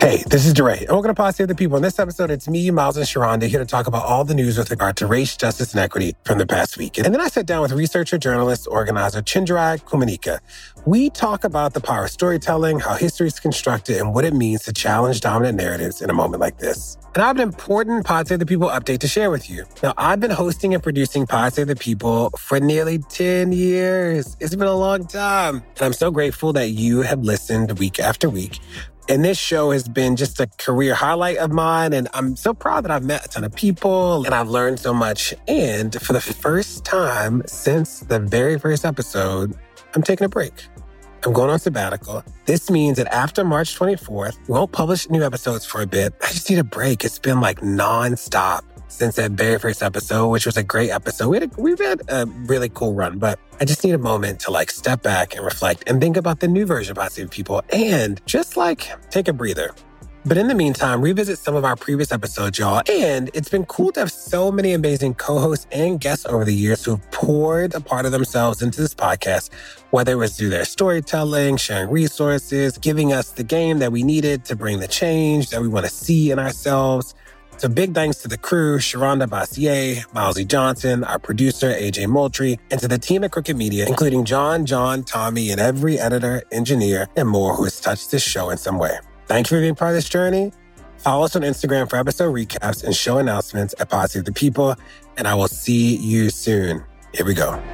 Hey, this is DeRay, and welcome to Pod Save the People. In this episode, it's me, Miles, and Sharonda here to talk about all the news with regard to race, justice, and equity from the past week. And then I sat down with researcher, journalist, organizer Chinjerai Kumanyika. We talk about the power of storytelling, how history is constructed, and what it means to challenge dominant narratives in a moment like this. And I have an important Pod Save the People update to share with you. Now, I've been hosting and producing Pod Save the People for nearly 10 years. It's been a long time. And I'm so grateful that you have listened week after week. And this show has been just a career highlight of mine. And I'm so proud that I've met a ton of people and I've learned so much. And for the first time since the very first episode, I'm taking a break. I'm going on sabbatical. This means that after March 24th, we won't publish new episodes for a bit. I just need a break. It's been like nonstop since that very first episode, which was a great episode. We've had a really cool run, but I just need a moment to step back and reflect and think about the new version of Pod Save the People and just take a breather. But in the meantime, revisit some of our previous episodes, y'all. And it's been cool to have so many amazing co-hosts and guests over the years who have poured a part of themselves into this podcast, whether it was through their storytelling, sharing resources, giving us the game that we needed to bring the change that we want to see in ourselves. So big thanks to the crew, Sharonda Bossier, Milesy Johnson, our producer, AJ Moultrie, and to the team at Crooked Media, including John, Tommy, and every editor, engineer, and more who has touched this show in some way. Thank you for being part of this journey. Follow us on Instagram for episode recaps and show announcements at Pod Save the People, and I will see you soon. Here we go.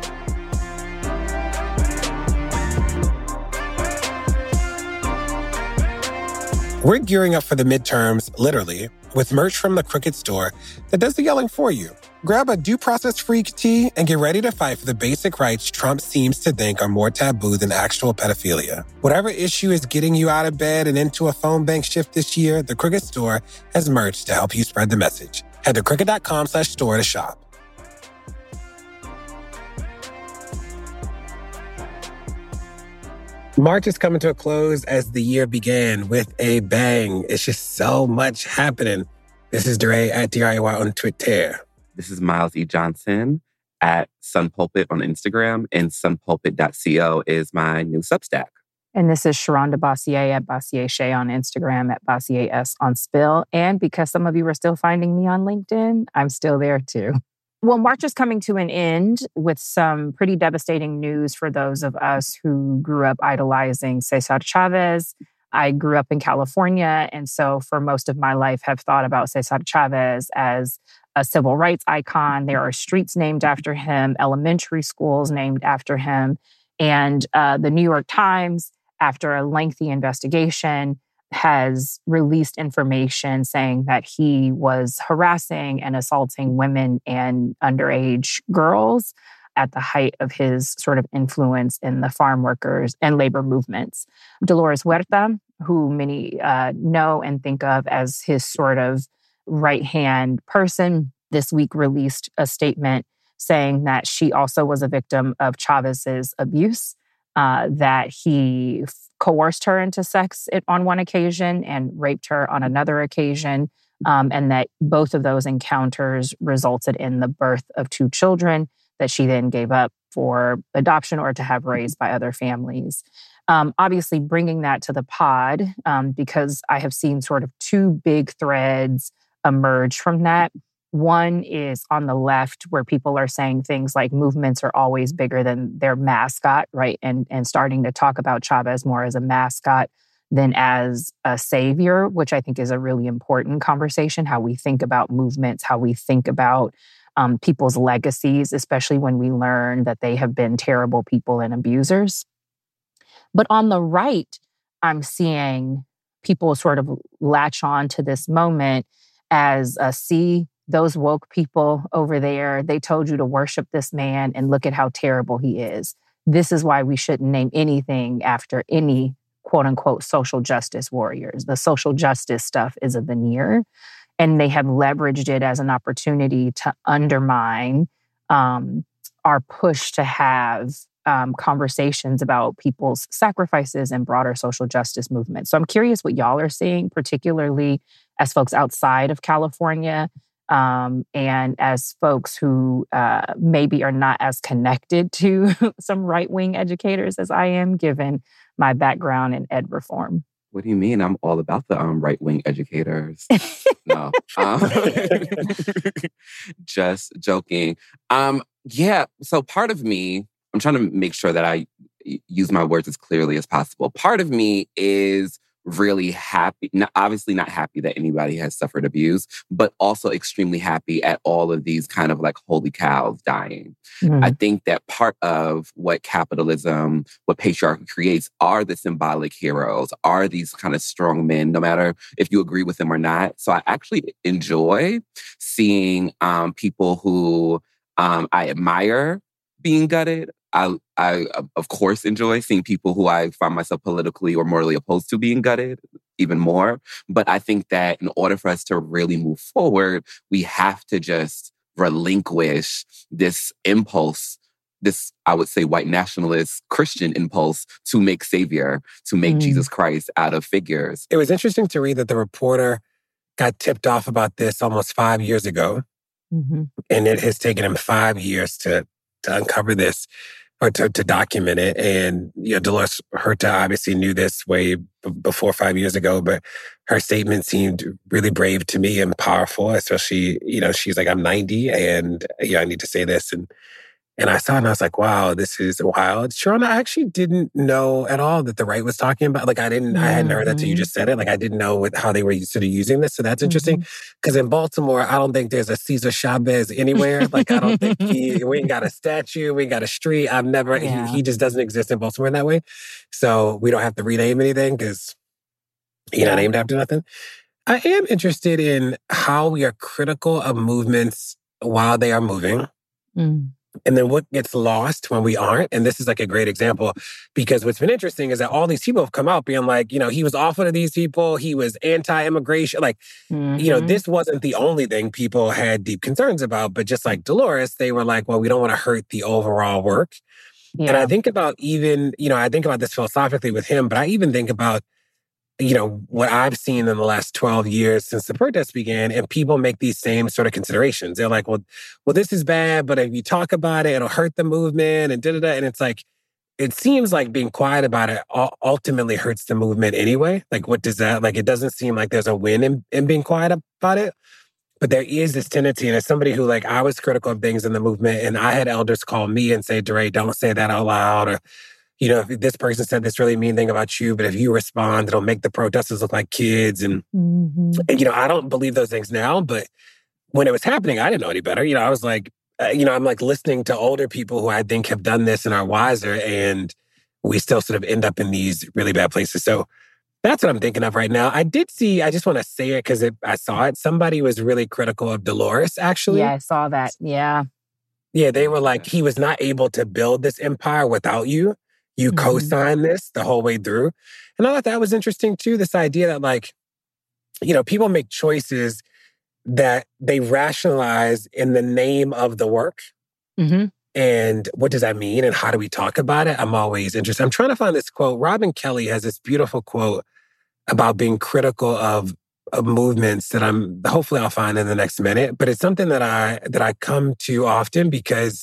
We're gearing up for the midterms, literally, with merch from the Crooked store that does the yelling for you. Grab a due process freak tee and get ready to fight for the basic rights Trump seems to think are more taboo than actual pedophilia. Whatever issue is getting you out of bed and into a phone bank shift this year, the Crooked store has merch to help you spread the message. Head to crooked.com/store to shop. March is coming to a close as the year began with a bang. It's just so much happening. This is DeRay at DRAY on Twitter. This is Miles E. Johnson at Sun Pulpit on Instagram, and sunpulpit.co is my new Substack. And this is Sharonda Bossier at Bossier Shay on Instagram, at Bossier S on Spill. And because some of you are still finding me on LinkedIn, I'm still there too. Well, March is coming to an end with some pretty devastating news for those of us who grew up idolizing Cesar Chavez. I grew up in California, and so for most of my life have thought about Cesar Chavez as a civil rights icon. There are streets named after him, elementary schools named after him. And the New York Times, after a lengthy investigation, has released information saying that he was harassing and assaulting women and underage girls at the height of his sort of influence in the farm workers and labor movements. Dolores Huerta, who many know and think of as his sort of right-hand person, this week released a statement saying that she also was a victim of Chavez's abuse, that he coerced her into sex on one occasion and raped her on another occasion, and that both of those encounters resulted in the birth of 2 children that she then gave up for adoption or to have raised by other families. Obviously, bringing that to the pod, because I have seen sort of 2 big threads emerge from that. One is on the left, where people are saying things like movements are always bigger than their mascot, right? And starting to talk about Chavez more as a mascot than as a savior, which I think is a really important conversation, how we think about movements, how we think about people's legacies, especially when we learn that they have been terrible people and abusers. But on the right, I'm seeing people sort of latch on to this moment as see those woke people over there, they told you to worship this man and look at how terrible he is. This is why we shouldn't name anything after any quote unquote social justice warriors. The social justice stuff is a veneer, and they have leveraged it as an opportunity to undermine our push to have conversations about people's sacrifices and broader social justice movements. So I'm curious what y'all are seeing, particularly as folks outside of California, and as folks who maybe are not as connected to some right-wing educators as I am, given my background in ed reform. What do you mean? I'm all about the right-wing educators. No. Just joking. Yeah, so part of me, I'm trying to make sure that I use my words as clearly as possible. Part of me is really happy, obviously not happy that anybody has suffered abuse, but also extremely happy at all of these kind of like holy cows dying. I think that part of what capitalism, what patriarchy creates are the symbolic heroes, are these kind of strong men, no matter if you agree with them or not. So I actually enjoy seeing people who I admire being gutted. I of course enjoy seeing people who I find myself politically or morally opposed to being gutted even more. But I think that in order for us to really move forward, we have to just relinquish this impulse, this, I would say, white nationalist Christian impulse to make savior, to make Jesus Christ out of figures. It was interesting to read that the reporter got tipped off about this almost 5 years ago. And it has taken him 5 years to uncover this or to document it. And, Dolores Huerta obviously knew this way before 5 years ago, but her statement seemed really brave to me and powerful, especially, she's like, I'm 90 and, I need to say this. And I saw it and I was like, wow, this is wild. Sharonda, I actually didn't know at all that the right was talking about. Like, I hadn't heard that till you just said it. Like, I didn't know how they were sort of using this. So that's interesting. Because in Baltimore, I don't think there's a Cesar Chavez anywhere. Like, I don't think we ain't got a statue, we ain't got a street. I've never, he just doesn't exist in Baltimore in that way. So we don't have to rename anything because he's not named after nothing. I am interested in how we are critical of movements while they are moving. And then what gets lost when we aren't. And this is like a great example because what's been interesting is that all these people have come out being like, he was awful to these people. He was anti-immigration. Like, this wasn't the only thing people had deep concerns about. But just like Dolores, they were like, well, we don't want to hurt the overall work. Yeah. And I think about even, I think about this philosophically with him, but I even think about, what I've seen in the last 12 years since the protests began, and people make these same sort of considerations. They're like, well, this is bad, but if you talk about it, it'll hurt the movement and da-da-da. And it's like, it seems like being quiet about it ultimately hurts the movement anyway. Like, what does that, like, it doesn't seem like there's a win in being quiet about it. But there is this tendency, and as somebody who, like, I was critical of things in the movement, and I had elders call me and say, DeRay, don't say that out loud, or, if this person said this really mean thing about you, but if you respond, it'll make the protesters look like kids. And, I don't believe those things now, but when it was happening, I didn't know any better. I was like, I'm like listening to older people who I think have done this and are wiser, and we still sort of end up in these really bad places. So that's what I'm thinking of right now. I just want to say it because I saw it. Somebody was really critical of Dolores, actually. Yeah, I saw that. Yeah. Yeah, they were like, he was not able to build this empire without you. You co-signed this the whole way through. And I thought that was interesting too, this idea that like, people make choices that they rationalize in the name of the work. And what does that mean? And how do we talk about it? I'm always interested. I'm trying to find this quote. Robin Kelly has this beautiful quote about being critical of movements that hopefully I'll find in the next minute. But it's something that I come to often because,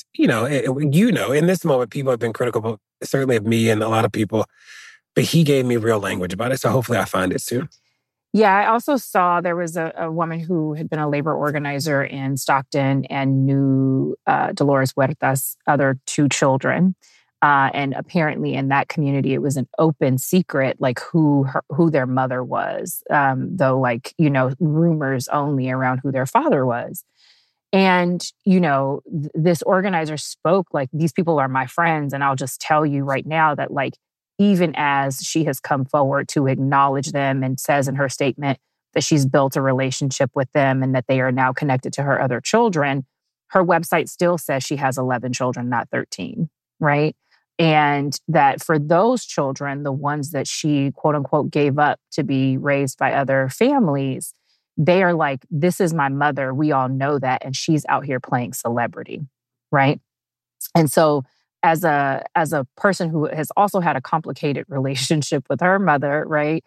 in this moment, people have been critical, certainly of me and a lot of people, but he gave me real language about it. So hopefully I find it soon. Yeah, I also saw there was a woman who had been a labor organizer in Stockton and knew Dolores Huerta's other two children. And apparently in that community, it was an open secret, like who their mother was, though, like, rumors only around who their father was. And, this organizer spoke like, these people are my friends. And I'll just tell you right now that, like, even as she has come forward to acknowledge them and says in her statement that she's built a relationship with them and that they are now connected to her other children, her website still says she has 11 children, not 13, right? And that for those children, the ones that she, quote unquote, gave up to be raised by other families, they are like, this is my mother. We all know that. And she's out here playing celebrity, right? And so as a person who has also had a complicated relationship with her mother, right?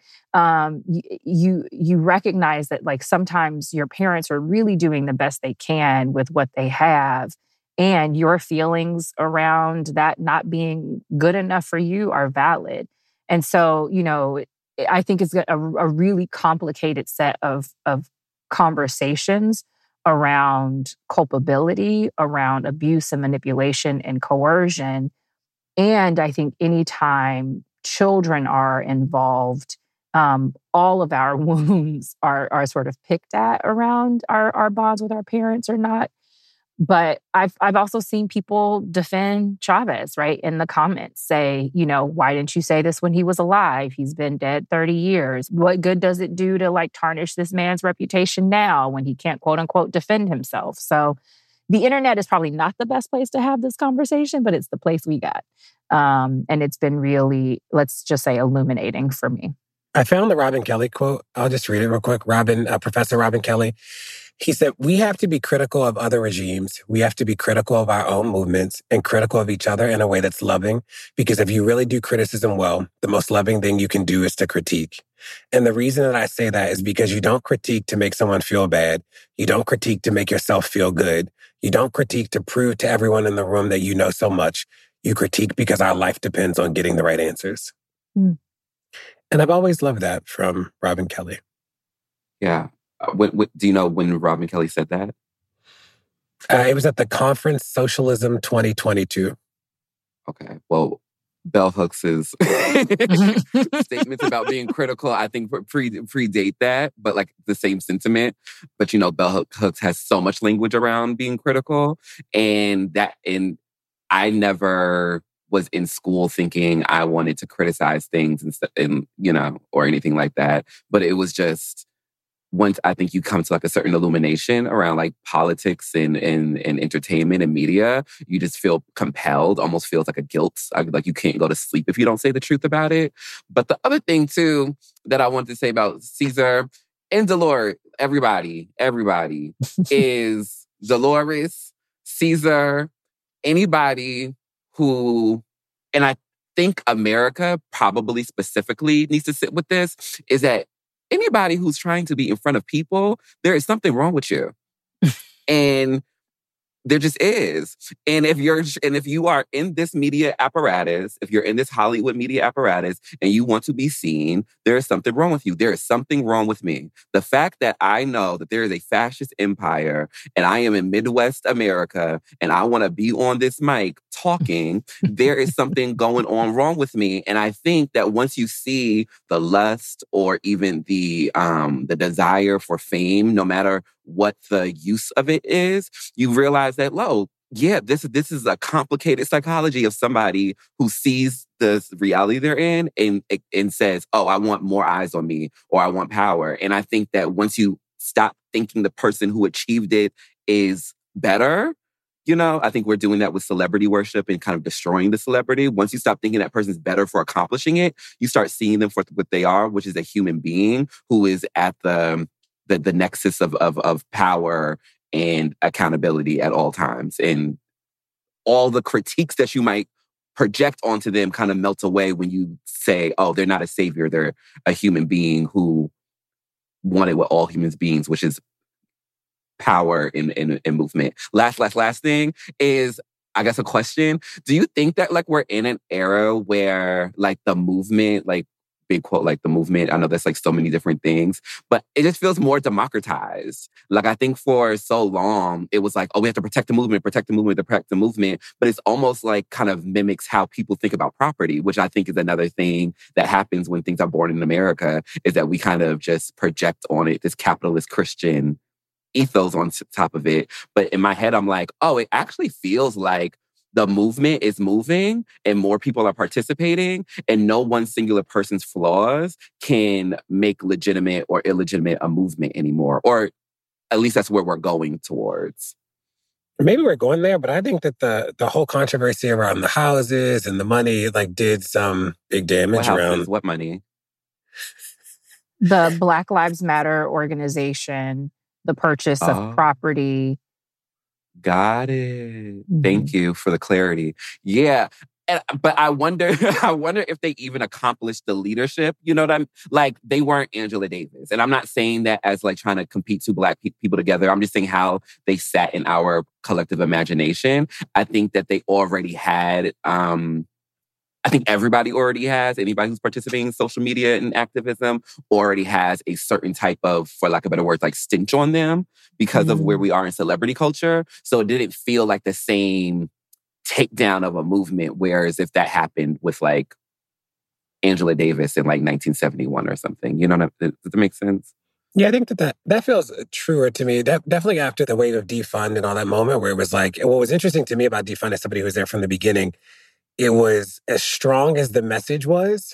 You recognize that, like, sometimes your parents are really doing the best they can with what they have. And your feelings around that not being good enough for you are valid. And so, I think it's a really complicated set of conversations around culpability, around abuse and manipulation and coercion. And I think anytime children are involved, all of our wounds are sort of picked at around our bonds with our parents or not. But I've also seen people defend Chavez, right, in the comments, say, why didn't you say this when he was alive? He's been dead 30 years. What good does it do to tarnish this man's reputation now when he can't, quote unquote, defend himself? So the internet is probably not the best place to have this conversation, but it's the place we got. And it's been really, let's just say, illuminating for me. I found the Robin Kelly quote. I'll just read it real quick. Professor Robin Kelly. He said, we have to be critical of other regimes. We have to be critical of our own movements and critical of each other in a way that's loving. Because if you really do criticism well, the most loving thing you can do is to critique. And the reason that I say that is because you don't critique to make someone feel bad. You don't critique to make yourself feel good. You don't critique to prove to everyone in the room that you know so much. You critique because our life depends on getting the right answers. Mm. And I've always loved that from Robin Kelly. Yeah. Do you know when Robin Kelly said that? It was at the conference Socialism 2022. Okay. Well, Bell Hooks' statements about being critical, I think predate that, but the same sentiment. But Bell Hooks has so much language around being critical, and I never was in school thinking I wanted to criticize things and or anything like that. But it was just, once I think you come to a certain illumination around politics and entertainment and media, you just feel compelled, almost feels like a guilt. You can't go to sleep if you don't say the truth about it. But the other thing too that I wanted to say about Caesar and Dolores, everybody is Dolores, Caesar, anybody who, and I think America probably specifically needs to sit with this, is that anybody who's trying to be in front of people, there is something wrong with you. And there just is. And if you are in this media apparatus, if you're in this Hollywood media apparatus and you want to be seen, there is something wrong with you. There is something wrong with me. The fact that I know that there is a fascist empire and I am in Midwest America and I want to be on this mic talking, there is something going on wrong with me. And I think that once you see the lust or even the desire for fame, no matter what the use of it is, you realize that, this is a complicated psychology of somebody who sees the reality they're in and says, I want more eyes on me, or I want power. And I think that once you stop thinking the person who achieved it is better, I think we're doing that with celebrity worship and kind of destroying the celebrity. Once you stop thinking that person's better for accomplishing it, you start seeing them for what they are, which is a human being who is at the nexus of power and accountability at all times. And all the critiques that you might project onto them kind of melt away when you say, they're not a savior. They're a human being who wanted what all humans beings, which is power and movement. Last thing is, I guess, a question. Do you think that we're in an era where the movement, big quote, the movement, I know there's so many different things, but it just feels more democratized. I think for so long, it was we have to protect the movement. But it's almost kind of mimics how people think about property, which I think is another thing that happens when things are born in America, is that we kind of just project on it this capitalist Christian ethos on top of it. But in my head, I'm it actually feels like the movement is moving and more people are participating, and no one singular person's flaws can make legitimate or illegitimate a movement anymore. Or at least that's where we're going towards. Maybe we're going there, but I think that the whole controversy around the houses and the money did some big damage around. What money? The Black Lives Matter organization, the purchase of property. Got it. Thank you for the clarity. Yeah. But I wonder if they even accomplished the leadership. You know what I'm they weren't Angela Davis. And I'm not saying that as trying to compete two Black people together. I'm just saying how they sat in our collective imagination. I think that they already had I think everybody already has, anybody who's participating in social media and activism already has a certain type of, for lack of better words, like stench on them because of where we are in celebrity culture. So it didn't feel like the same takedown of a movement. Whereas if that happened with like Angela Davis in like 1971 or something, you know, does that make sense? Yeah, I think that feels truer to me. Definitely after the wave of defund and all that moment where it was like, what was interesting to me about defund as somebody who was there from the beginning, it was as strong as the message was,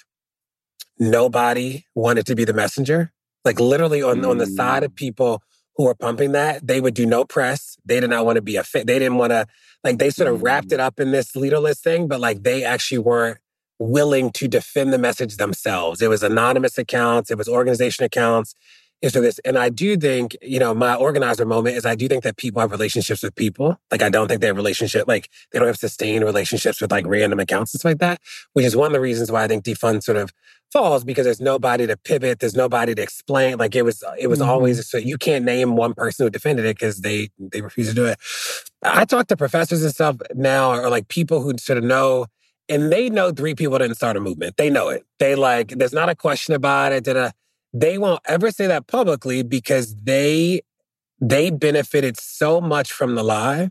nobody wanted to be the messenger. Like literally on the side of people who were pumping that, they would do no press. They did not want to be they didn't want to, like they sort of wrapped it up in this leaderless thing, but like they actually weren't willing to defend the message themselves. It was anonymous accounts. It was organization accounts. So this, and I do think, you know, my organizer moment is I do think that people have relationships with people. Like, I don't think they have like they don't have sustained relationships with like random accounts and stuff like that, which is one of the reasons why I think defund sort of falls, because there's nobody to pivot. There's nobody to explain. Like it was always, so you can't name one person who defended it because they refuse to do it. I talk to professors and stuff now, or like people who sort of know, and they know 3 people didn't start a movement. They know it. They like, there's not a question about it. They won't ever say that publicly because they benefited so much from the lie.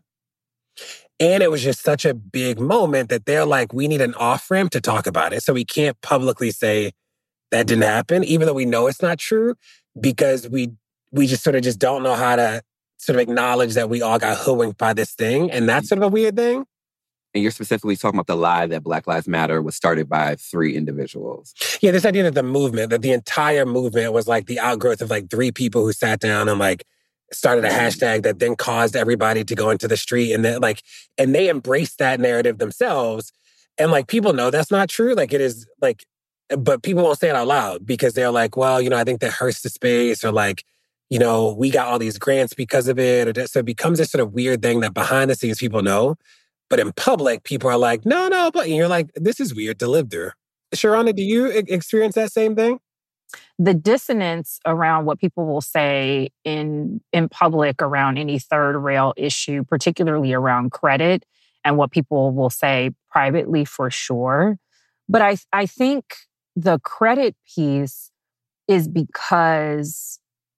And it was just such a big moment that they're like, we need an off-ramp to talk about it. So we can't publicly say that didn't happen, even though we know it's not true, because we just sort of just don't know how to sort of acknowledge that we all got hoodwinked by this thing. And that's sort of a weird thing. And you're specifically talking about the lie that Black Lives Matter was started by 3 individuals. Yeah, this idea that the entire movement was like the outgrowth of like 3 people who sat down and like started a hashtag that then caused everybody to go into the street. And then and they embraced that narrative themselves. And like people know that's not true. Like it is like, but people won't say it out loud because they're like, well, you know, I think that hurts the space, or like, you know, we got all these grants because of it. So it becomes this sort of weird thing that behind the scenes people know. But in public, people are like, no, but you're like, this is weird to live through. Sharonda, do you experience that same thing? The dissonance around what people will say in public around any third rail issue, particularly around credit, and what people will say privately for sure. But I think the credit piece is because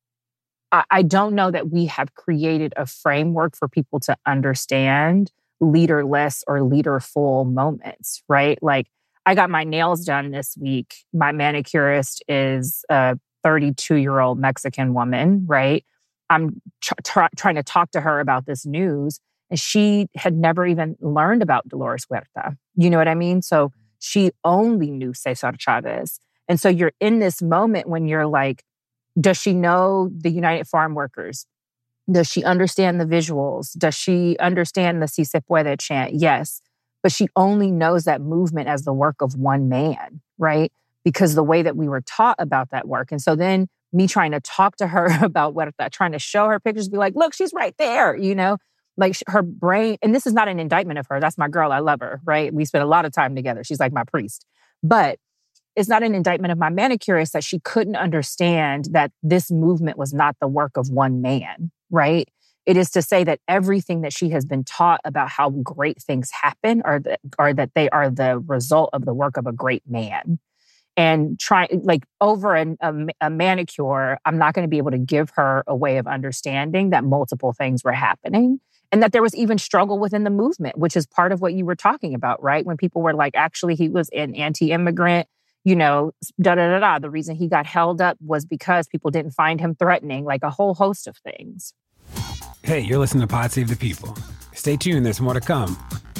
I don't know that we have created a framework for people to understand leaderless or leaderful moments, right? Like I got my nails done this week. My manicurist is a 32-year-old Mexican woman, right? I'm trying to talk to her about this news, and she had never even learned about Dolores Huerta. You know what I mean? So she only knew Cesar Chavez. And so you're in this moment when you're like, does she know the United Farm Workers? Does she understand the visuals? Does she understand the Si Se Puede chant? Yes. But she only knows that movement as the work of one man, right? Because the way that we were taught about that work. And so then me trying to talk to her about Huerta, trying to show her pictures, be like, look, she's right there, you know? Like her brain, and this is not an indictment of her. That's my girl. I love her, right? We spent a lot of time together. She's like my priest. But it's not an indictment of my manicurist that she couldn't understand that this movement was not the work of one man, right? It is to say that everything that she has been taught about how great things happen are that they are the result of the work of a great man. And over a manicure, I'm not going to be able to give her a way of understanding that multiple things were happening and that there was even struggle within the movement, which is part of what you were talking about, right? When people were like, actually, he was an anti-immigrant, you know, The reason he got held up was because people didn't find him threatening, like a whole host of things. Hey, you're listening to Pod Save the People. Stay tuned, there's more to come.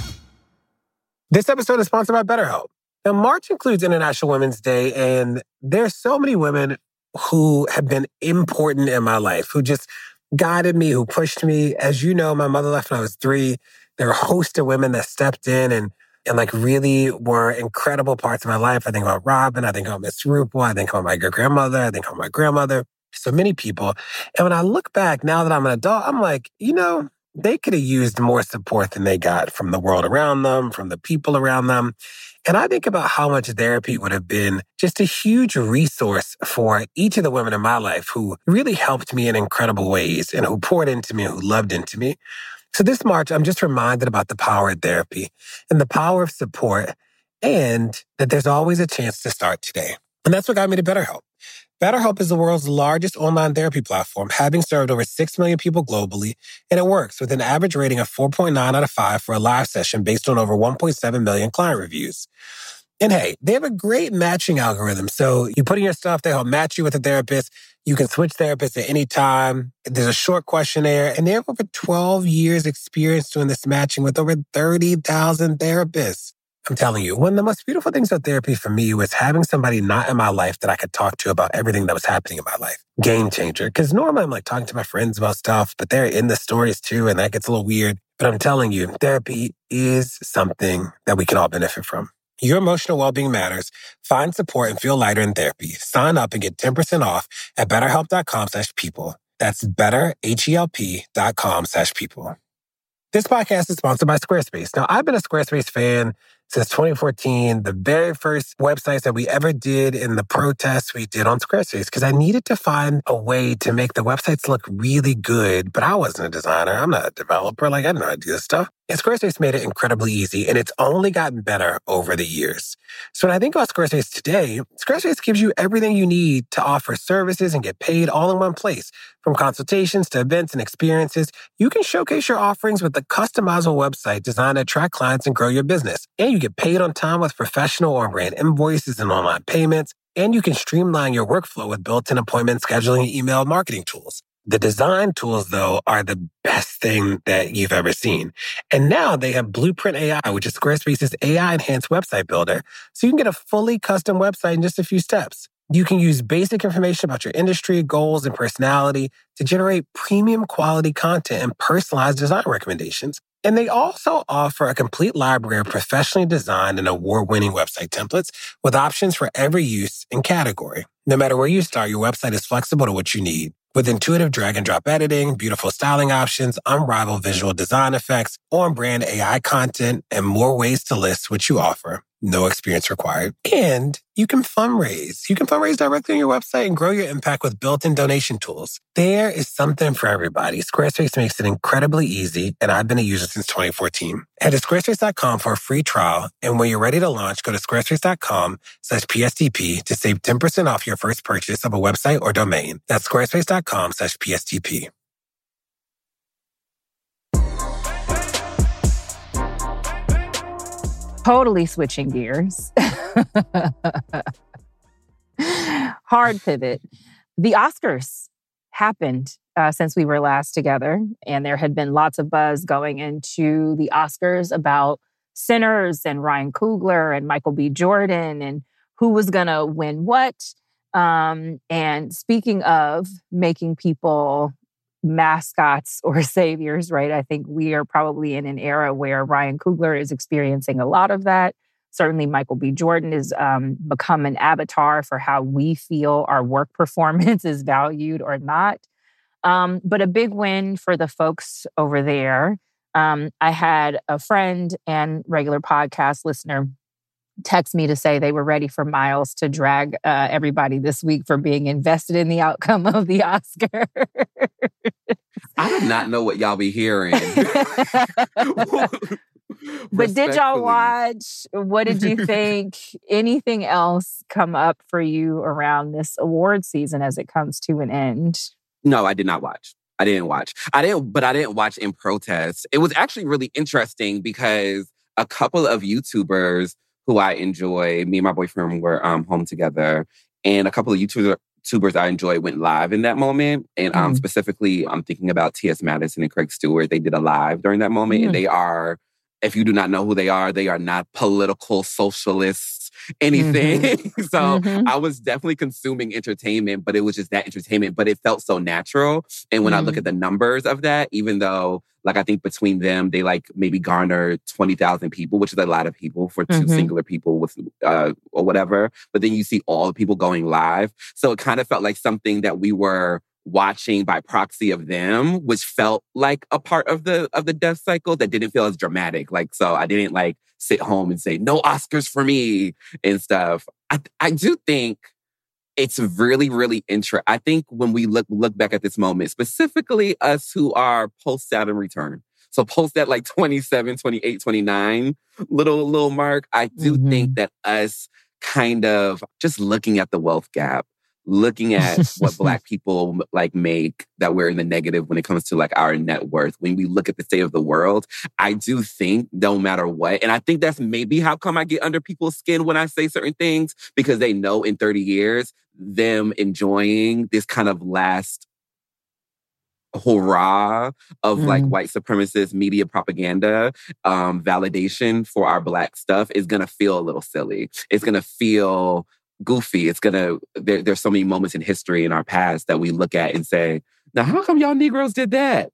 This episode is sponsored by BetterHelp. Now, March includes International Women's Day, and there's so many women who have been important in my life, who just guided me, who pushed me. As you know, my mother left when I was 3. There were a host of women that stepped in and like really were incredible parts of my life. I think about Robin, I think about Miss Rupel, I think about my great-grandmother, I think about my grandmother. So many people. And when I look back now that I'm an adult, I'm like, you know, they could have used more support than they got from the world around them, from the people around them. And I think about how much therapy would have been just a huge resource for each of the women in my life who really helped me in incredible ways and who poured into me and who loved into me. So this March, I'm just reminded about the power of therapy and the power of support and that there's always a chance to start today. And that's what got me to BetterHelp. BetterHelp is the world's largest online therapy platform, having served over 6 million people globally, and it works with an average rating of 4.9 out of 5 for a live session based on over 1.7 million client reviews. And hey, they have a great matching algorithm. So you put in your stuff, they help match you with a therapist. You can switch therapists at any time. There's a short questionnaire, and they have over 12 years experience doing this matching with over 30,000 therapists. I'm telling you, one of the most beautiful things about therapy for me was having somebody not in my life that I could talk to about everything that was happening in my life. Game changer. Because normally I'm like talking to my friends about stuff, but they're in the stories too, and that gets a little weird. But I'm telling you, therapy is something that we can all benefit from. Your emotional well-being matters. Find support and feel lighter in therapy. Sign up and get 10% off at betterhelp.com/people. That's betterhelp.com/people. This podcast is sponsored by Squarespace. Now, I've been a Squarespace fan since 2014, the very first websites that we ever did in the protests we did on Squarespace, because I needed to find a way to make the websites look really good, but I wasn't a designer. I'm not a developer. I didn't know how to do this stuff. And Squarespace made it incredibly easy, and it's only gotten better over the years. So when I think about Squarespace today, Squarespace gives you everything you need to offer services and get paid all in one place. From consultations to events and experiences, you can showcase your offerings with a customizable website designed to attract clients and grow your business. And you get paid on time with professional on-brand invoices and online payments. And you can streamline your workflow with built-in appointment scheduling and email marketing tools. The design tools, though, are the best thing that you've ever seen. And now they have Blueprint AI, which is Squarespace's AI-enhanced website builder. So you can get a fully custom website in just a few steps. You can use basic information about your industry, goals, and personality to generate premium quality content and personalized design recommendations. And they also offer a complete library of professionally designed and award-winning website templates with options for every use and category. No matter where you start, your website is flexible to what you need. With intuitive drag-and-drop editing, beautiful styling options, unrivaled visual design effects, on-brand AI content, and more ways to list what you offer. No experience required. And you can fundraise. You can fundraise directly on your website and grow your impact with built-in donation tools. There is something for everybody. Squarespace makes it incredibly easy, and I've been a user since 2014. Head to squarespace.com for a free trial, and when you're ready to launch, go to squarespace.com/PSTP to save 10% off your first purchase of a website or domain. That's squarespace.com/PSTP. Totally switching gears. Hard pivot. The Oscars happened since we were last together, and there had been lots of buzz going into the Oscars about Sinners and Ryan Coogler and Michael B. Jordan and who was going to win what. And speaking of making people mascots or saviors, right? I think we are probably in an era where Ryan Coogler is experiencing a lot of that. Certainly Michael B. Jordan has become an avatar for how we feel our work performance is valued or not. But a big win for the folks over there. I had a friend and regular podcast listener text me to say they were ready for Miles to drag everybody this week for being invested in the outcome of the Oscar. I did not know what y'all be hearing. But did y'all watch? What did you think? Anything else come up for you around this award season as it comes to an end? No, I did not watch. I didn't watch in protest. It was actually really interesting because a couple of YouTubers who I enjoy, me and my boyfriend were home together, and a couple of YouTubers I enjoy went live in that moment. And specifically, I'm thinking about T.S. Madison and Craig Stewart. They did a live during that moment, and they are, if you do not know who they are not political socialists, anything. So I was definitely consuming entertainment, but it was just that entertainment, but it felt so natural. And when I look at the numbers of that, even though I think between them, they maybe garner 20,000 people, which is a lot of people for two singular people with, or whatever. But then you see all the people going live. So it kind of felt like something that we were watching by proxy of them, which felt like a part of the death cycle that didn't feel as dramatic. So I didn't sit home and say, no Oscars for me and stuff. I do think it's really, really interesting. I think when we look back at this moment, specifically us who are post-Saturn return. So post that like 27, 28, 29 little mark. I do think that us kind of just looking at the wealth gap, looking at what Black people like make, that we're in the negative when it comes to like our net worth. When we look at the state of the world, I do think no matter what, and I think that's maybe how come I get under people's skin when I say certain things, because they know in 30 years, them enjoying this kind of last hurrah of like white supremacist media propaganda, validation for our Black stuff is going to feel a little silly. It's going to feel goofy. It's going to, there's so many moments in history in our past that we look at and say, now, how come y'all Negroes did that?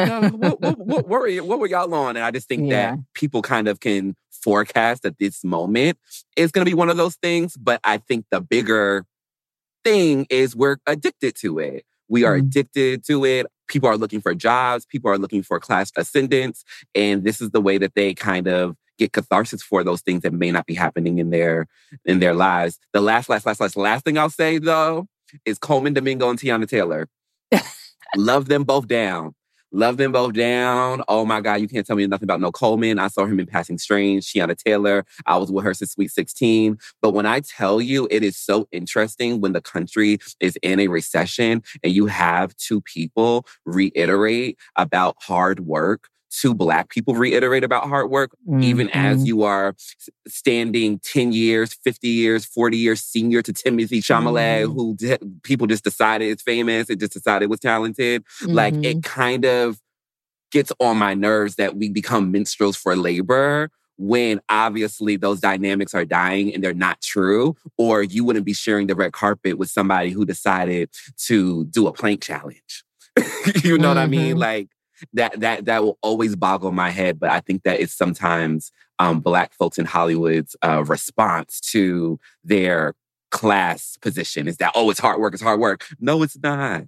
What were y'all on? And I just think that people kind of can forecast that this moment is going to be one of those things. But I think the bigger thing is we're addicted to it. We are addicted to it. People are looking for jobs. People are looking for class ascendance. And this is the way that they kind of get catharsis for those things that may not be happening in their lives. The last thing I'll say, though, is Coleman Domingo and Tiana Taylor. Love them both down. Love them both down. Oh my God, you can't tell me nothing about no Coleman. I saw him in Passing Strange. Tiana Taylor, I was with her since Sweet 16. But when I tell you, it is so interesting when the country is in a recession and you have two people reiterate about hard work, two Black people reiterate about hard work, even as you are standing 10 years, 50 years, 40 years senior to Timothy Chalamet, who people just decided is famous, it just decided was talented. Like, it kind of gets on my nerves that we become minstrels for labor when obviously those dynamics are dying and they're not true, or you wouldn't be sharing the red carpet with somebody who decided to do a plank challenge. You know what I mean? Like, that will always boggle my head, but I think that it's sometimes Black folks in Hollywood's response to their class position is that, oh, it's hard work, it's hard work. No, it's not.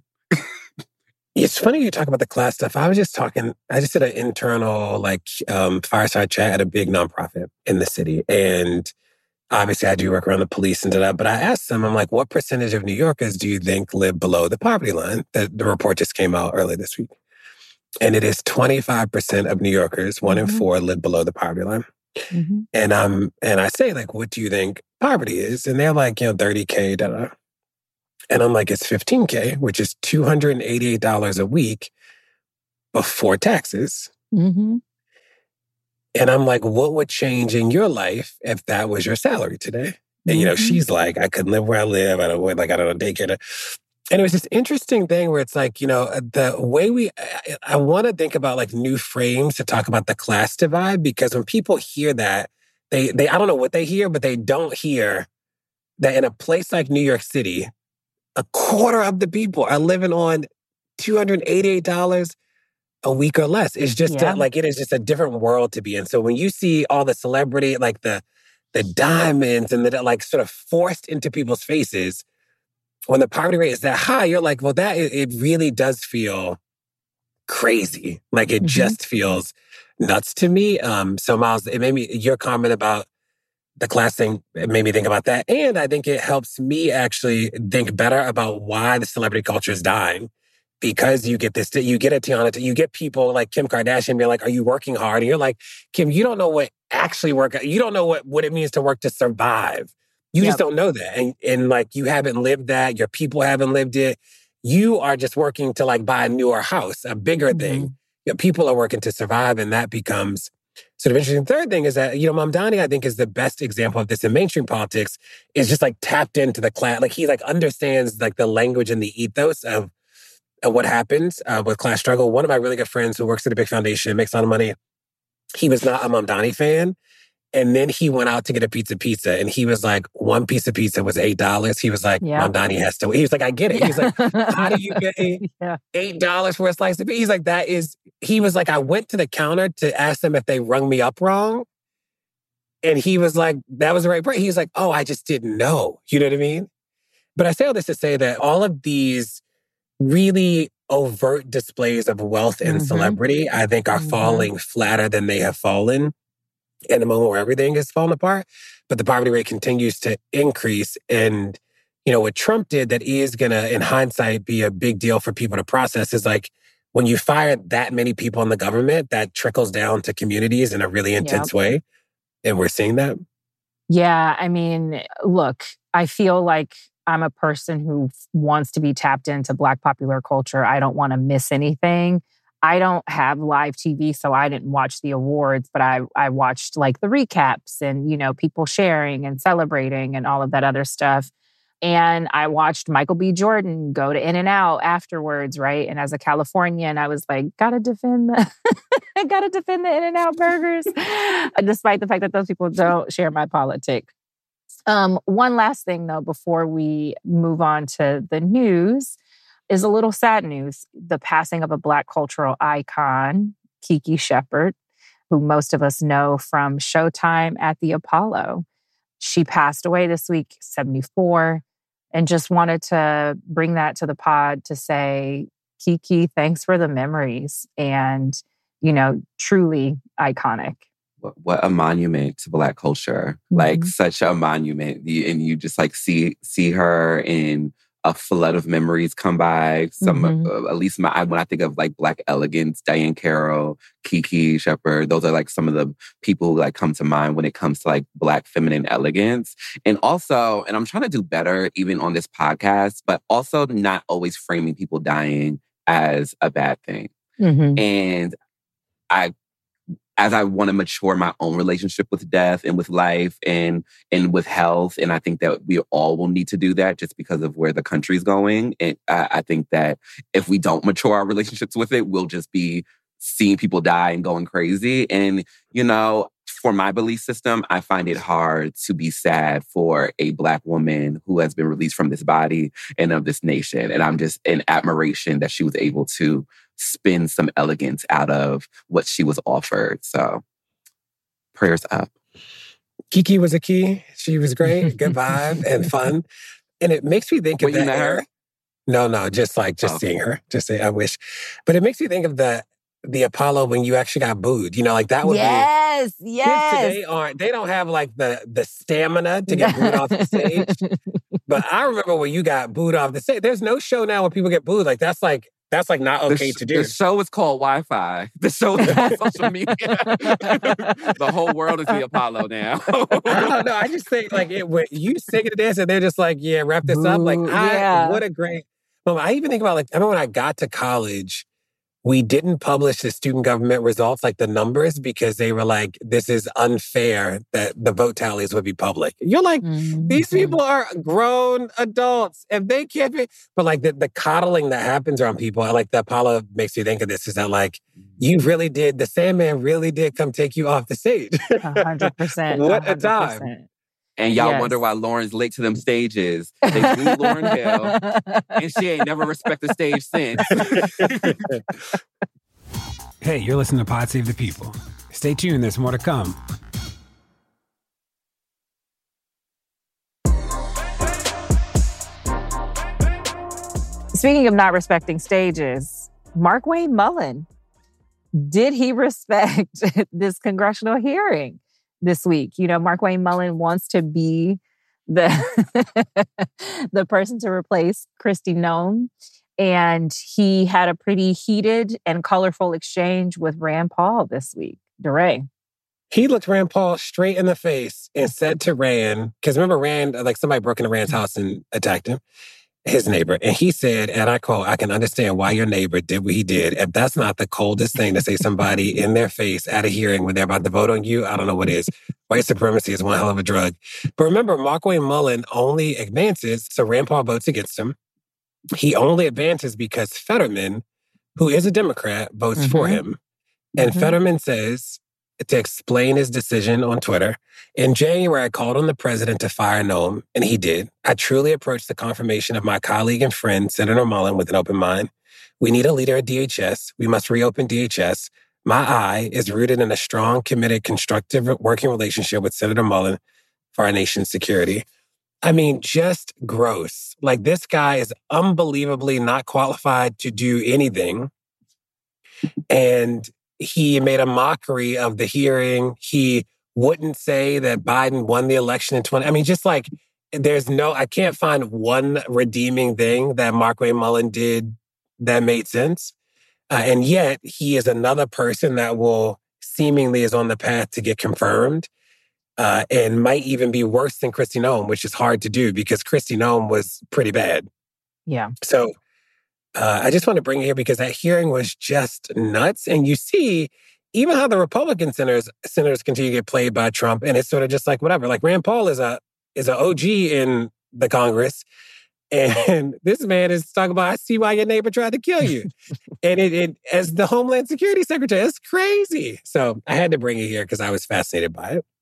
It's funny you talk about the class stuff. I just did an internal fireside chat at a big nonprofit in the city. And obviously I do work around the police and that, but I asked them, I'm like, what percentage of New Yorkers do you think live below the poverty line? The report just came out early this week. And it is 25% of New Yorkers, 1 in 4, live below the poverty line. And I say, like, what do you think poverty is? And they're like, $30K, da-da. And I'm like, it's $15K, which is $288 a week before taxes. And I'm like, what would change in your life if that was your salary today? And, she's like, I couldn't live where I live. I don't know, daycare. And it was this interesting thing where it's like, the way I want to think about like new frames to talk about the class divide, because when people hear that, they I don't know what they hear, but they don't hear that in a place like New York City, a quarter of the people are living on $288 a week or less. It's just it is just a different world to be in. So when you see all the celebrity, like the diamonds and the like sort of forced into people's faces, when the poverty rate is that high, you're like, well, it really does feel crazy. Like it just feels nuts to me. So Miles, it made me, your comment about the class thing, it made me think about that. And I think it helps me actually think better about why the celebrity culture is dying. Because you get Tiana, you get people like Kim Kardashian being like, are you working hard? And you're like, Kim, you don't know what actually you don't know what it means to work to survive. You just don't know that. And like, you haven't lived that. Your people haven't lived it. You are just working to like buy a newer house, a bigger thing. Your people are working to survive. And that becomes sort of interesting. Third thing is that, Mamdani, I think, is the best example of this in mainstream politics, is just like tapped into the class. Like he like understands like the language and the ethos of what happens with class struggle. One of my really good friends who works at a big foundation, makes a lot of money, he was not a Mamdani fan. And then he went out to get a pizza. And he was like, one piece of pizza was $8. He was like, Mamdani has to. He was like, I get it. He's like, how do you get $8 for a slice of pizza? He's like, he was like, I went to the counter to ask them if they rung me up wrong. And he was like, that was the right price. He was like, oh, I just didn't know. You know what I mean? But I say all this to say that all of these really overt displays of wealth and celebrity, I think, are falling flatter than they have fallen in a moment where everything is falling apart. But the poverty rate continues to increase. And, what Trump did that is going to, in hindsight, be a big deal for people to process is like, when you fire that many people in the government, that trickles down to communities in a really intense way. And we're seeing that. Yeah, I mean, look, I feel like I'm a person who wants to be tapped into Black popular culture. I don't want to miss anything. I don't have live TV, so I didn't watch the awards, but I watched like the recaps and, you know, people sharing and celebrating and all of that other stuff. And I watched Michael B. Jordan go to In-N-Out afterwards, right? And as a Californian, I was like, gotta defend the In-N-Out burgers, despite the fact that those people don't share my politic. One last thing, though, before we move on to the news, is a little sad news. The passing of a Black cultural icon, Kiki Shepard, who most of us know from Showtime at the Apollo. She passed away this week, 74, and just wanted to bring that to the pod to say, Kiki, thanks for the memories and, you know, truly iconic. What a monument to Black culture. Like such a monument. And you just like see her in a flood of memories come by. Some, at least when I think of like Black elegance, Diane Carroll, Kiki Shepard, those are like some of the people who like come to mind when it comes to like Black feminine elegance. And also, and I'm trying to do better even on this podcast, but also not always framing people dying as a bad thing. And as I want to mature my own relationship with death and with life and with health. And I think that we all will need to do that just because of where the country's going. And I think that if we don't mature our relationships with it, we'll just be seeing people die and going crazy. And, you know, for my belief system, I find it hard to be sad for a Black woman who has been released from this body and of this nation. And I'm just in admiration that she was able to spin some elegance out of what she was offered. So prayers up. Kiki was a key. She was great, good vibe and fun. And it makes me think of that her? No, just seeing her. I wish. But it makes me think of the Apollo when you actually got booed. You know, like that would be... Yes. Kids today they don't have like the stamina to get booed off the stage. But I remember when you got booed off the stage. There's no show now where people get booed. Like that's like not okay to do. The show is called Wi-Fi. The show is on social media. The whole world is the Apollo now. I don't know. I just think like when you sing and dance and they're just like, yeah, wrap this up. Like what a great moment. I even think about like, I remember when I got to college, we didn't publish the student government results, like the numbers, because they were like, this is unfair that the vote tallies would be public. You're like, these people are grown adults and they can't be. But like the coddling that happens around people, like the Apollo makes me think of this, is that like, you really did, the Sandman really did come take you off the stage. 100%. What a time. And y'all wonder why Lauren's late to them stages. They blew Lauryn Hill, and she ain't never respect the stage since. Hey, you're listening to Pod Save the People. Stay tuned, there's more to come. Speaking of not respecting stages, Markwayne Mullin, did he respect this congressional hearing this week? You know, Markwayne Mullin wants to be the person to replace Kristi Noem. And he had a pretty heated and colorful exchange with Rand Paul this week. DeRay. He looked Rand Paul straight in the face and said to Rand, because remember Rand, like somebody broke into Rand's house and attacked him, his neighbor. And he said, and I quote, "I can understand why your neighbor did what he did. If that's not the coldest thing to say somebody in their face at a hearing when they're about to vote on you, I don't know what is. White supremacy is one hell of a drug." But remember, Markwayne Mullin only advances, so Rand Paul votes against him. He only advances because Fetterman, who is a Democrat, votes for him. And Fetterman says, to explain his decision on Twitter, "In January, I called on the president to fire Noem, and he did. I truly approached the confirmation of my colleague and friend, Senator Mullin, with an open mind. We need a leader at DHS. We must reopen DHS. My eye is rooted in a strong, committed, constructive working relationship with Senator Mullin for our nation's security." I mean, just gross. Like, this guy is unbelievably not qualified to do anything. And he made a mockery of the hearing. He wouldn't say that Biden won the election in 20. I mean, just like, I can't find one redeeming thing that Markwayne Mullin did that made sense. And yet he is another person that will seemingly is on the path to get confirmed and might even be worse than Kristi Noem, which is hard to do because Kristi Noem was pretty bad. Yeah. So I just want to bring it here because that hearing was just nuts. And you see even how the Republican senators continue to get played by Trump. And it's sort of just like, whatever. Like Rand Paul is an OG in the Congress. And this man is talking about, I see why your neighbor tried to kill you. And it as the Homeland Security Secretary, it's crazy. So I had to bring it here because I was fascinated by it.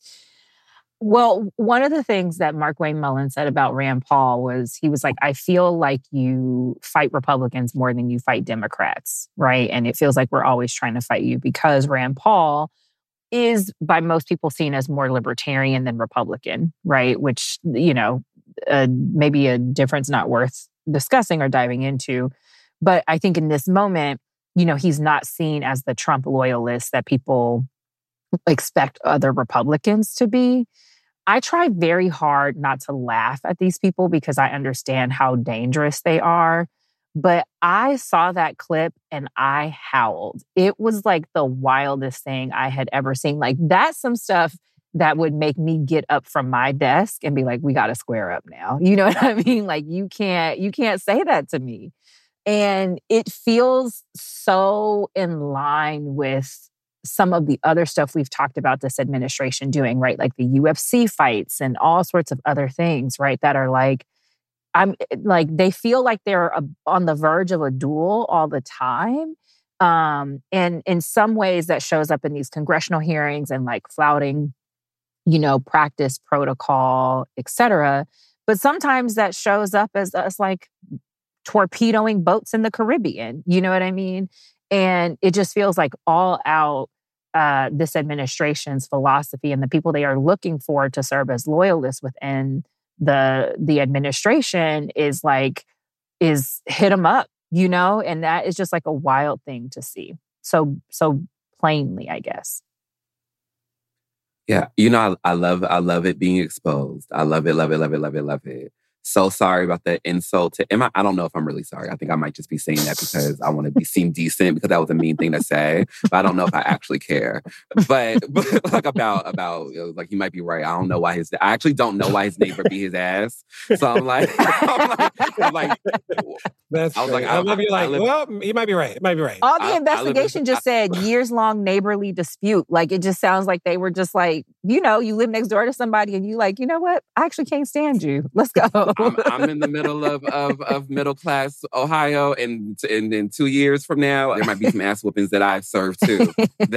Well, one of the things that Markwayne Mullin said about Rand Paul was, he was like, I feel like you fight Republicans more than you fight Democrats, right? And it feels like we're always trying to fight you because Rand Paul is by most people seen as more libertarian than Republican, right? Which, maybe a difference not worth discussing or diving into. But I think in this moment, he's not seen as the Trump loyalist that people expect other Republicans to be. I try very hard not to laugh at these people because I understand how dangerous they are. But I saw that clip and I howled. It was like the wildest thing I had ever seen. Like, that's some stuff that would make me get up from my desk and be like, we got to square up now. You know what I mean? Like, you can't say that to me. And it feels so in line with some of the other stuff we've talked about this administration doing, right? Like the UFC fights and all sorts of other things, right? That are like, they feel like they're on the verge of a duel all the time. And in some ways that shows up in these congressional hearings and like flouting, practice protocol, et cetera. But sometimes that shows up as us like torpedoing boats in the Caribbean. You know what I mean? And it just feels like all out this administration's philosophy and the people they are looking for to serve as loyalists within the administration is hit them up, and that is just like a wild thing to see. So plainly, I guess. Yeah. I love it being exposed. I love it, love it, love it, love it, love it. So sorry about the insult to Emma. I don't know if I'm really sorry. I think I might just be saying that because I want to seem decent because that was a mean thing to say. But I don't know if I actually care. But like about like he might be right. I don't know why I actually don't know why his neighbor beat his ass. So I'm like that's I was like, I love you. Like, well, he might be right. It might be right. All the investigation just said years-long neighborly dispute. Like, it just sounds like they were just like, you live next door to somebody and you like, you know what? I actually can't stand you. Let's go. I'm in the middle of middle class Ohio, and in 2 years from now, there might be some ass whoopings that I've served too.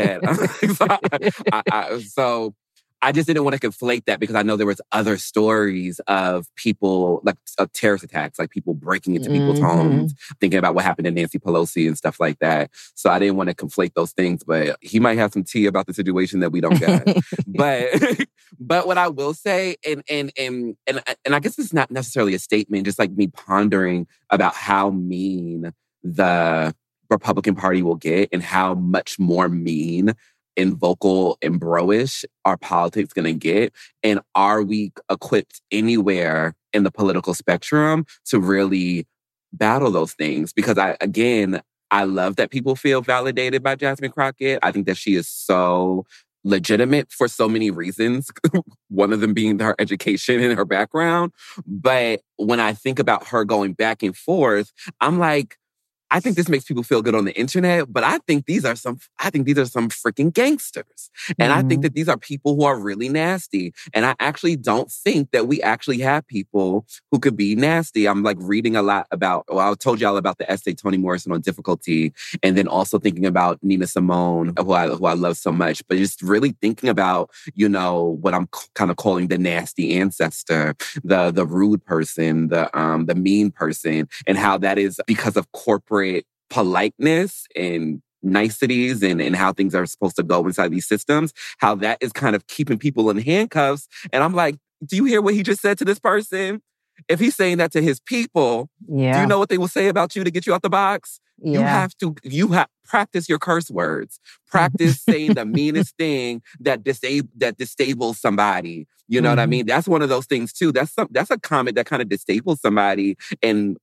So I just didn't want to conflate that because I know there was other stories of people, like terrorist attacks, like people breaking into people's homes, thinking about what happened to Nancy Pelosi and stuff like that. So I didn't want to conflate those things, but he might have some tea about the situation that we don't get. But what I will say, and I guess it's not necessarily a statement, just like me pondering about how mean the Republican Party will get and how much more mean and vocal and bro-ish our politics going to get? And are we equipped anywhere in the political spectrum to really battle those things? Because I love that people feel validated by Jasmine Crockett. I think that she is so legitimate for so many reasons, one of them being her education and her background. But when I think about her going back and forth, I'm like, I think this makes people feel good on the internet, but I think these are some freaking gangsters. And I think that these are people who are really nasty. And I actually don't think that we actually have people who could be nasty. I'm like reading a lot about, I told y'all about the essay Toni Morrison on difficulty, and then also thinking about Nina Simone, who I love so much, but just really thinking about, what I'm kind of calling the nasty ancestor, the rude person, the mean person, and how that is because of corporate politeness and niceties and how things are supposed to go inside these systems, how that is kind of keeping people in handcuffs. And I'm like, do you hear what he just said to this person? If he's saying that to his people, do you know what they will say about you to get you out the box? Yeah. You have practice your curse words. Practice saying the meanest thing that disables somebody. You know what I mean? That's one of those things too. That's a comment that kind of disables somebody. And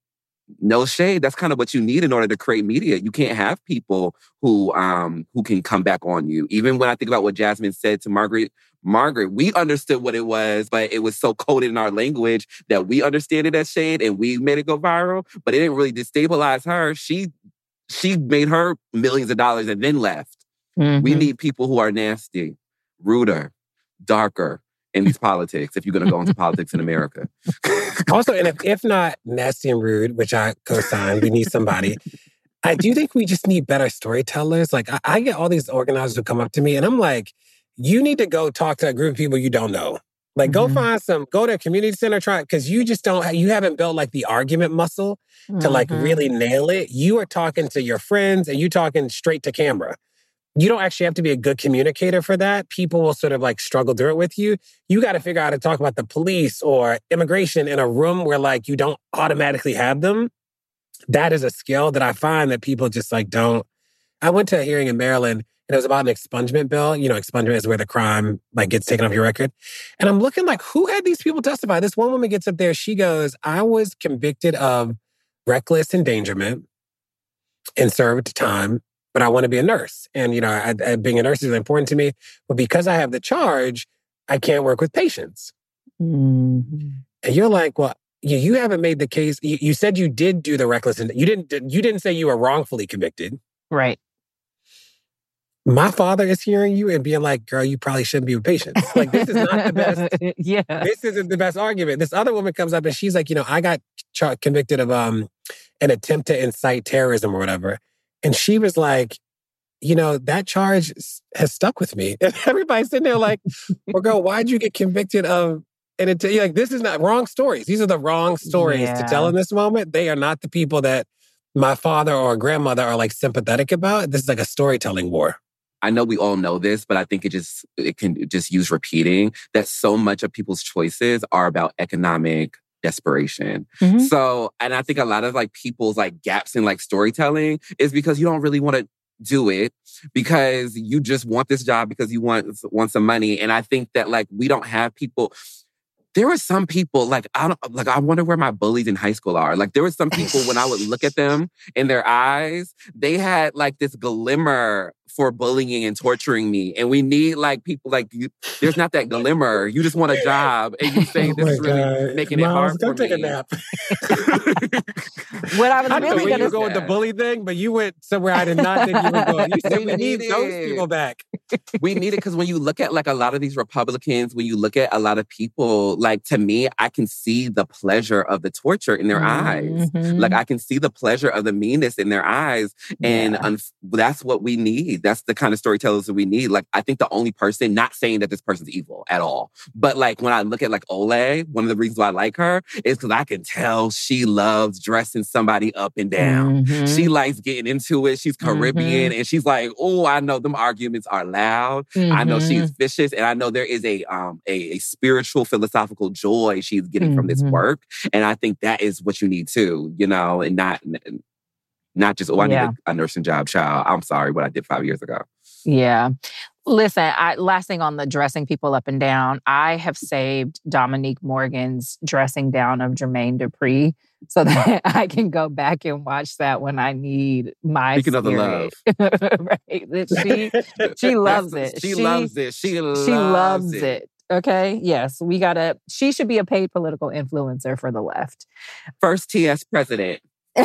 no shade. That's kind of what you need in order to create media. You can't have people who can come back on you. Even when I think about what Jasmine said to Margaret, we understood what it was, but it was so coded in our language that we understood it as shade and we made it go viral. But it didn't really destabilize her. She made her millions of dollars and then left. Mm-hmm. We need people who are nasty, ruder, darker in these politics if you're going to go into politics in America. Also, and if not nasty and rude, which I co-sign, we need somebody. I do think we just need better storytellers. Like, I get all these organizers who come up to me and I'm like, you need to go talk to a group of people you don't know. Like, go to a community center, because you just you haven't built like the argument muscle to like really nail it. You are talking to your friends and you talking straight to camera. You don't actually have to be a good communicator for that. People will sort of like struggle through it with you. You got to figure out how to talk about the police or immigration in a room where like you don't automatically have them. That is a skill that I find that people just like don't. I went to a hearing in Maryland and it was about an expungement bill. You know, expungement is where the crime like gets taken off your record. And I'm looking like, who had these people testify? This one woman gets up there. She goes, I was convicted of reckless endangerment and served time, but I want to be a nurse. And, you know, being a nurse is important to me. But because I have the charge, I can't work with patients. Mm-hmm. And you're like, well, you haven't made the case. You said you did do the reckless. You didn't say you were wrongfully convicted. Right. My father is hearing you and being like, girl, you probably shouldn't be with patients. Like, this is not the best. Yeah. This isn't the best argument. This other woman comes up and she's like, you know, I got convicted of an attempt to incite terrorism or whatever. And she was like, you know, that charge has stuck with me. And everybody's sitting there like, well, girl, why'd you get convicted of an you're like, this is not wrong stories. These are the wrong stories to tell in this moment. They are not the people that my father or grandmother are like sympathetic about. This is like a storytelling war. I know we all know this, but I think it can just use repeating that so much of people's choices are about economic desperation. Mm-hmm. So, and I think a lot of like people's like gaps in like storytelling is because you don't really want to do it because you just want this job because you want some money. And I think that like we don't have people. There were some people like I wonder where my bullies in high school are. Like there were some people when I would look at them in their eyes, they had like this glimmer for bullying and torturing me. And we need like people like you. There's not that glimmer. You just want a job, and you say this is really making it hard for me. Take a nap. What I was really going to go with the bully thing, but you went somewhere I did not think you were going. You said we need those people back. We need it because when you look at like a lot of these Republicans, when you look at a lot of people, like to me, I can see the pleasure of the torture in their eyes. Like I can see the pleasure of the meanness in their eyes. And that's what we need. That's the kind of storytellers that we need. Like I think the only person, not saying that this person's evil at all, but like when I look at like Olay, one of the reasons why I like her is because I can tell she loves dressing somebody up and down. She likes getting into it. She's Caribbean and she's like, oh, I know them arguments are loud. I know she's vicious, and I know there is a spiritual, philosophical joy she's getting from this work. And I think that is what you need too, you know, and not just, I need a nursing job, child. I'm sorry what I did 5 years ago. Yeah. Listen, last thing on the dressing people up and down, I have saved Dominique Morgan's dressing down of Jermaine Dupri so that I can go back and watch that when I need my Speaking of the love. Right. She loves it. She loves it. She loves it. Okay. Yes. She should be a paid political influencer for the left. First TS president.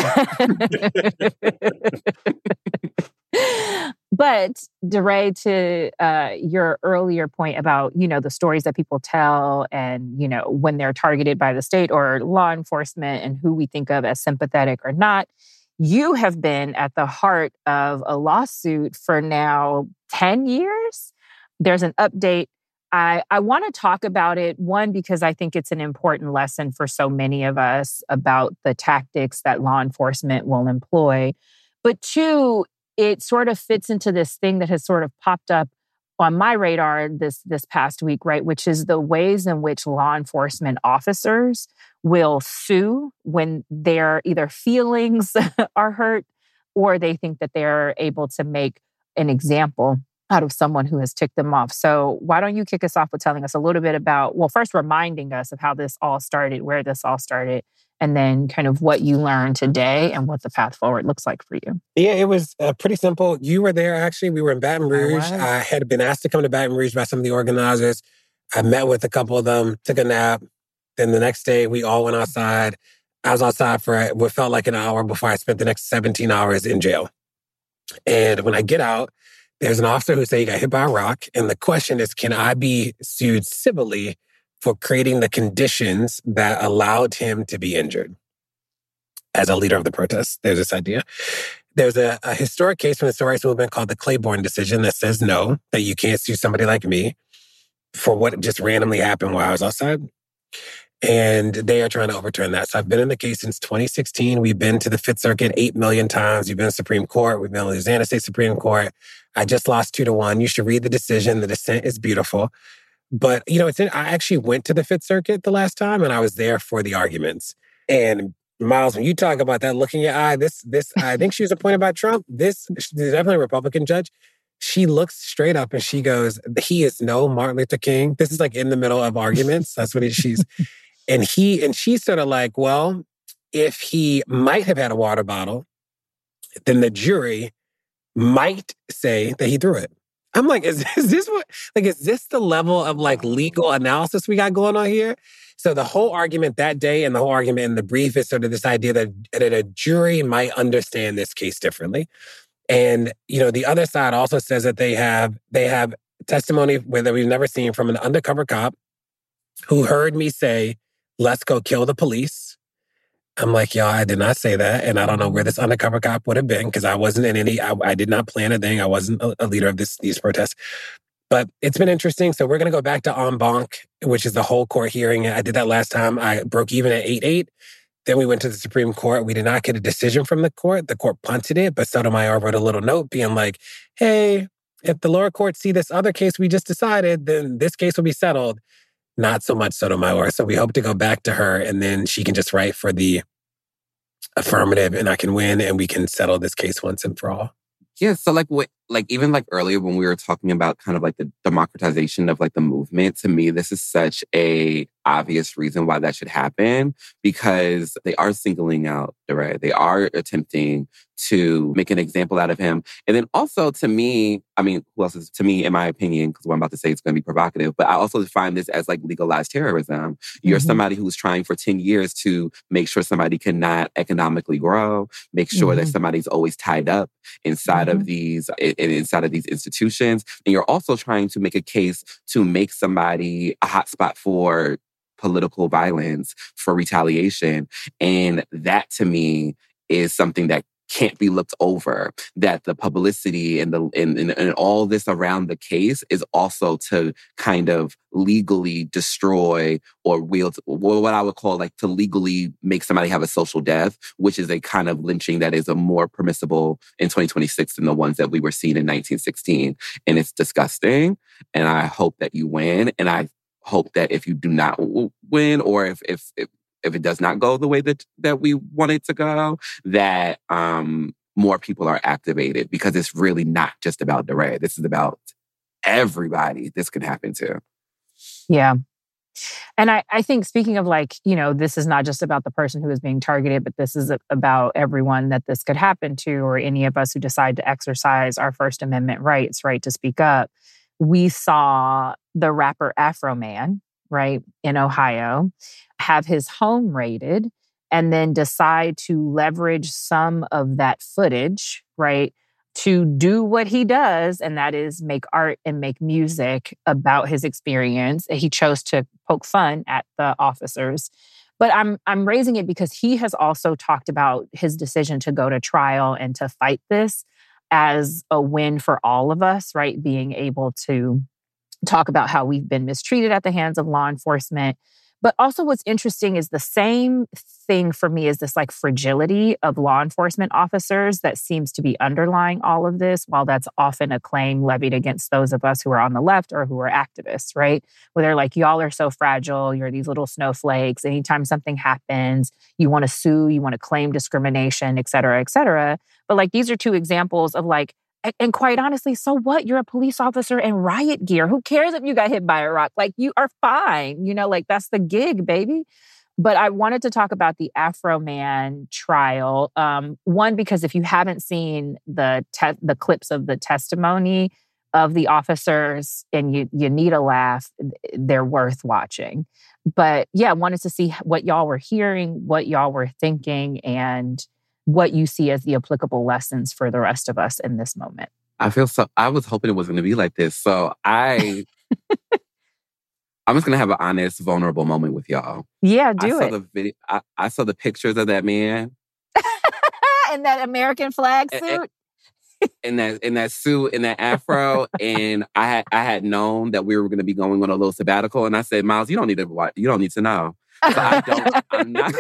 But DeRay, to your earlier point about, you know, the stories that people tell and, you know, when they're targeted by the state or law enforcement and who we think of as sympathetic or not, you have been at the heart of a lawsuit for now 10 years. There's an update. I want to talk about it, one, because I think it's an important lesson for so many of us about the tactics that law enforcement will employ. But two, it sort of fits into this thing that has sort of popped up on my radar this past week, right? Which is the ways in which law enforcement officers will sue when their either feelings are hurt or they think that they're able to make an example out of someone who has ticked them off. So why don't you kick us off with telling us a little bit about, well, first reminding us of how this all started, where this all started, and then kind of what you learned today and what the path forward looks like for you. Yeah, it was pretty simple. You were there, actually. We were in Baton Rouge. I had been asked to come to Baton Rouge by some of the organizers. I met with a couple of them, took a nap. Then the next day, we all went outside. I was outside for what felt like an hour before I spent the next 17 hours in jail. And when I get out, there's an officer who said he got hit by a rock. And the question is, can I be sued civilly for creating the conditions that allowed him to be injured? As a leader of the protest, there's this idea. There's a historic case from the civil rights movement called the Claiborne decision that says no, that you can't sue somebody like me for what just randomly happened while I was outside. And they are trying to overturn that. So I've been in the case since 2016. We've been to the Fifth Circuit 8 million times. We've been to the Supreme Court. We've been to the Louisiana State Supreme Court. I just lost 2-1. You should read the decision. The dissent is beautiful. But, I actually went to the Fifth Circuit the last time, and I was there for the arguments. And Miles, when you talk about that look in your eye, this I think she was appointed by Trump. She's definitely a Republican judge. She looks straight up and she goes, he is no Martin Luther King. This is like in the middle of arguments. That's what she's... And she's sort of like, well, if he might have had a water bottle, then the jury might say that he threw it. I'm like, is this the level of like legal analysis we got going on here? So the whole argument that day and the whole argument in the brief is sort of this idea that a jury might understand this case differently. And, the other side also says that they have testimony that we've never seen from an undercover cop who heard me say, let's go kill the police. I'm like, y'all, I did not say that. And I don't know where this undercover cop would have been because I wasn't in any, I did not plan a thing. I wasn't a leader of these protests. But it's been interesting. So we're going to go back to en banc, which is the whole court hearing. I did that last time. I broke even at 8-8. Then we went to the Supreme Court. We did not get a decision from the court. The court punted it. But Sotomayor wrote a little note being like, hey, if the lower courts see this other case we just decided, then this case will be settled. Not so much Sotomayor. So we hope to go back to her and then she can just write for the affirmative and I can win and we can settle this case once and for all. Yeah. So even earlier when we were talking about kind of like the democratization of like the movement, to me, this is such a obvious reason why that should happen because they are singling out DeRay. They are attempting to make an example out of him. And then also to me, who else is to me, in my opinion, because what I'm about to say is going to be provocative, but I also define this as like legalized terrorism. You're somebody who's trying for 10 years to make sure somebody cannot economically grow, make sure that somebody's always tied up inside of these institutions. And you're also trying to make a case to make somebody a hotspot for political violence, for retaliation. And that to me is something that can't be looked over, that the publicity and all this around the case is also to kind of legally destroy or wield what I would call like to legally make somebody have a social death, which is a kind of lynching that is a more permissible in 2026 than the ones that we were seeing in 1916. And it's disgusting. And I hope that you win. And I hope that if you do not win or if it does not go the way that we want it to go, that more people are activated because it's really not just about DeRay. This is about everybody this can happen to. Yeah. And I think speaking of this is not just about the person who is being targeted, but this is about everyone that this could happen to or any of us who decide to exercise our First Amendment rights, right, to speak up. We saw the rapper Afroman, right, in Ohio, have his home raided and then decide to leverage some of that footage, right, to do what he does, and that is make art and make music about his experience. He chose to poke fun at the officers. But I'm raising it because he has also talked about his decision to go to trial and to fight this as a win for all of us, right? Being able to talk about how we've been mistreated at the hands of law enforcement. But also what's interesting is the same thing for me is this fragility of law enforcement officers that seems to be underlying all of this, while that's often a claim levied against those of us who are on the left or who are activists, right? Where they're like, y'all are so fragile, you're these little snowflakes. Anytime something happens, you want to sue, you want to claim discrimination, et cetera, et cetera. But these are two examples of And quite honestly, so what? You're a police officer in riot gear. Who cares if you got hit by a rock? Like, you are fine. Like, that's the gig, baby. But I wanted to talk about the Afroman trial. One, because if you haven't seen the clips of the testimony of the officers and you need a laugh, they're worth watching. But yeah, I wanted to see what y'all were hearing, what y'all were thinking, and what you see as the applicable lessons for the rest of us in this moment. I was hoping it was going to be like this. So I'm just going to have an honest, vulnerable moment with y'all. Yeah, do I saw the video. I saw the pictures of that man. In that American flag suit? In that suit, in that afro. And I had known that we were going to be going on a little sabbatical. And I said, Miles, you don't need to know. So I'm not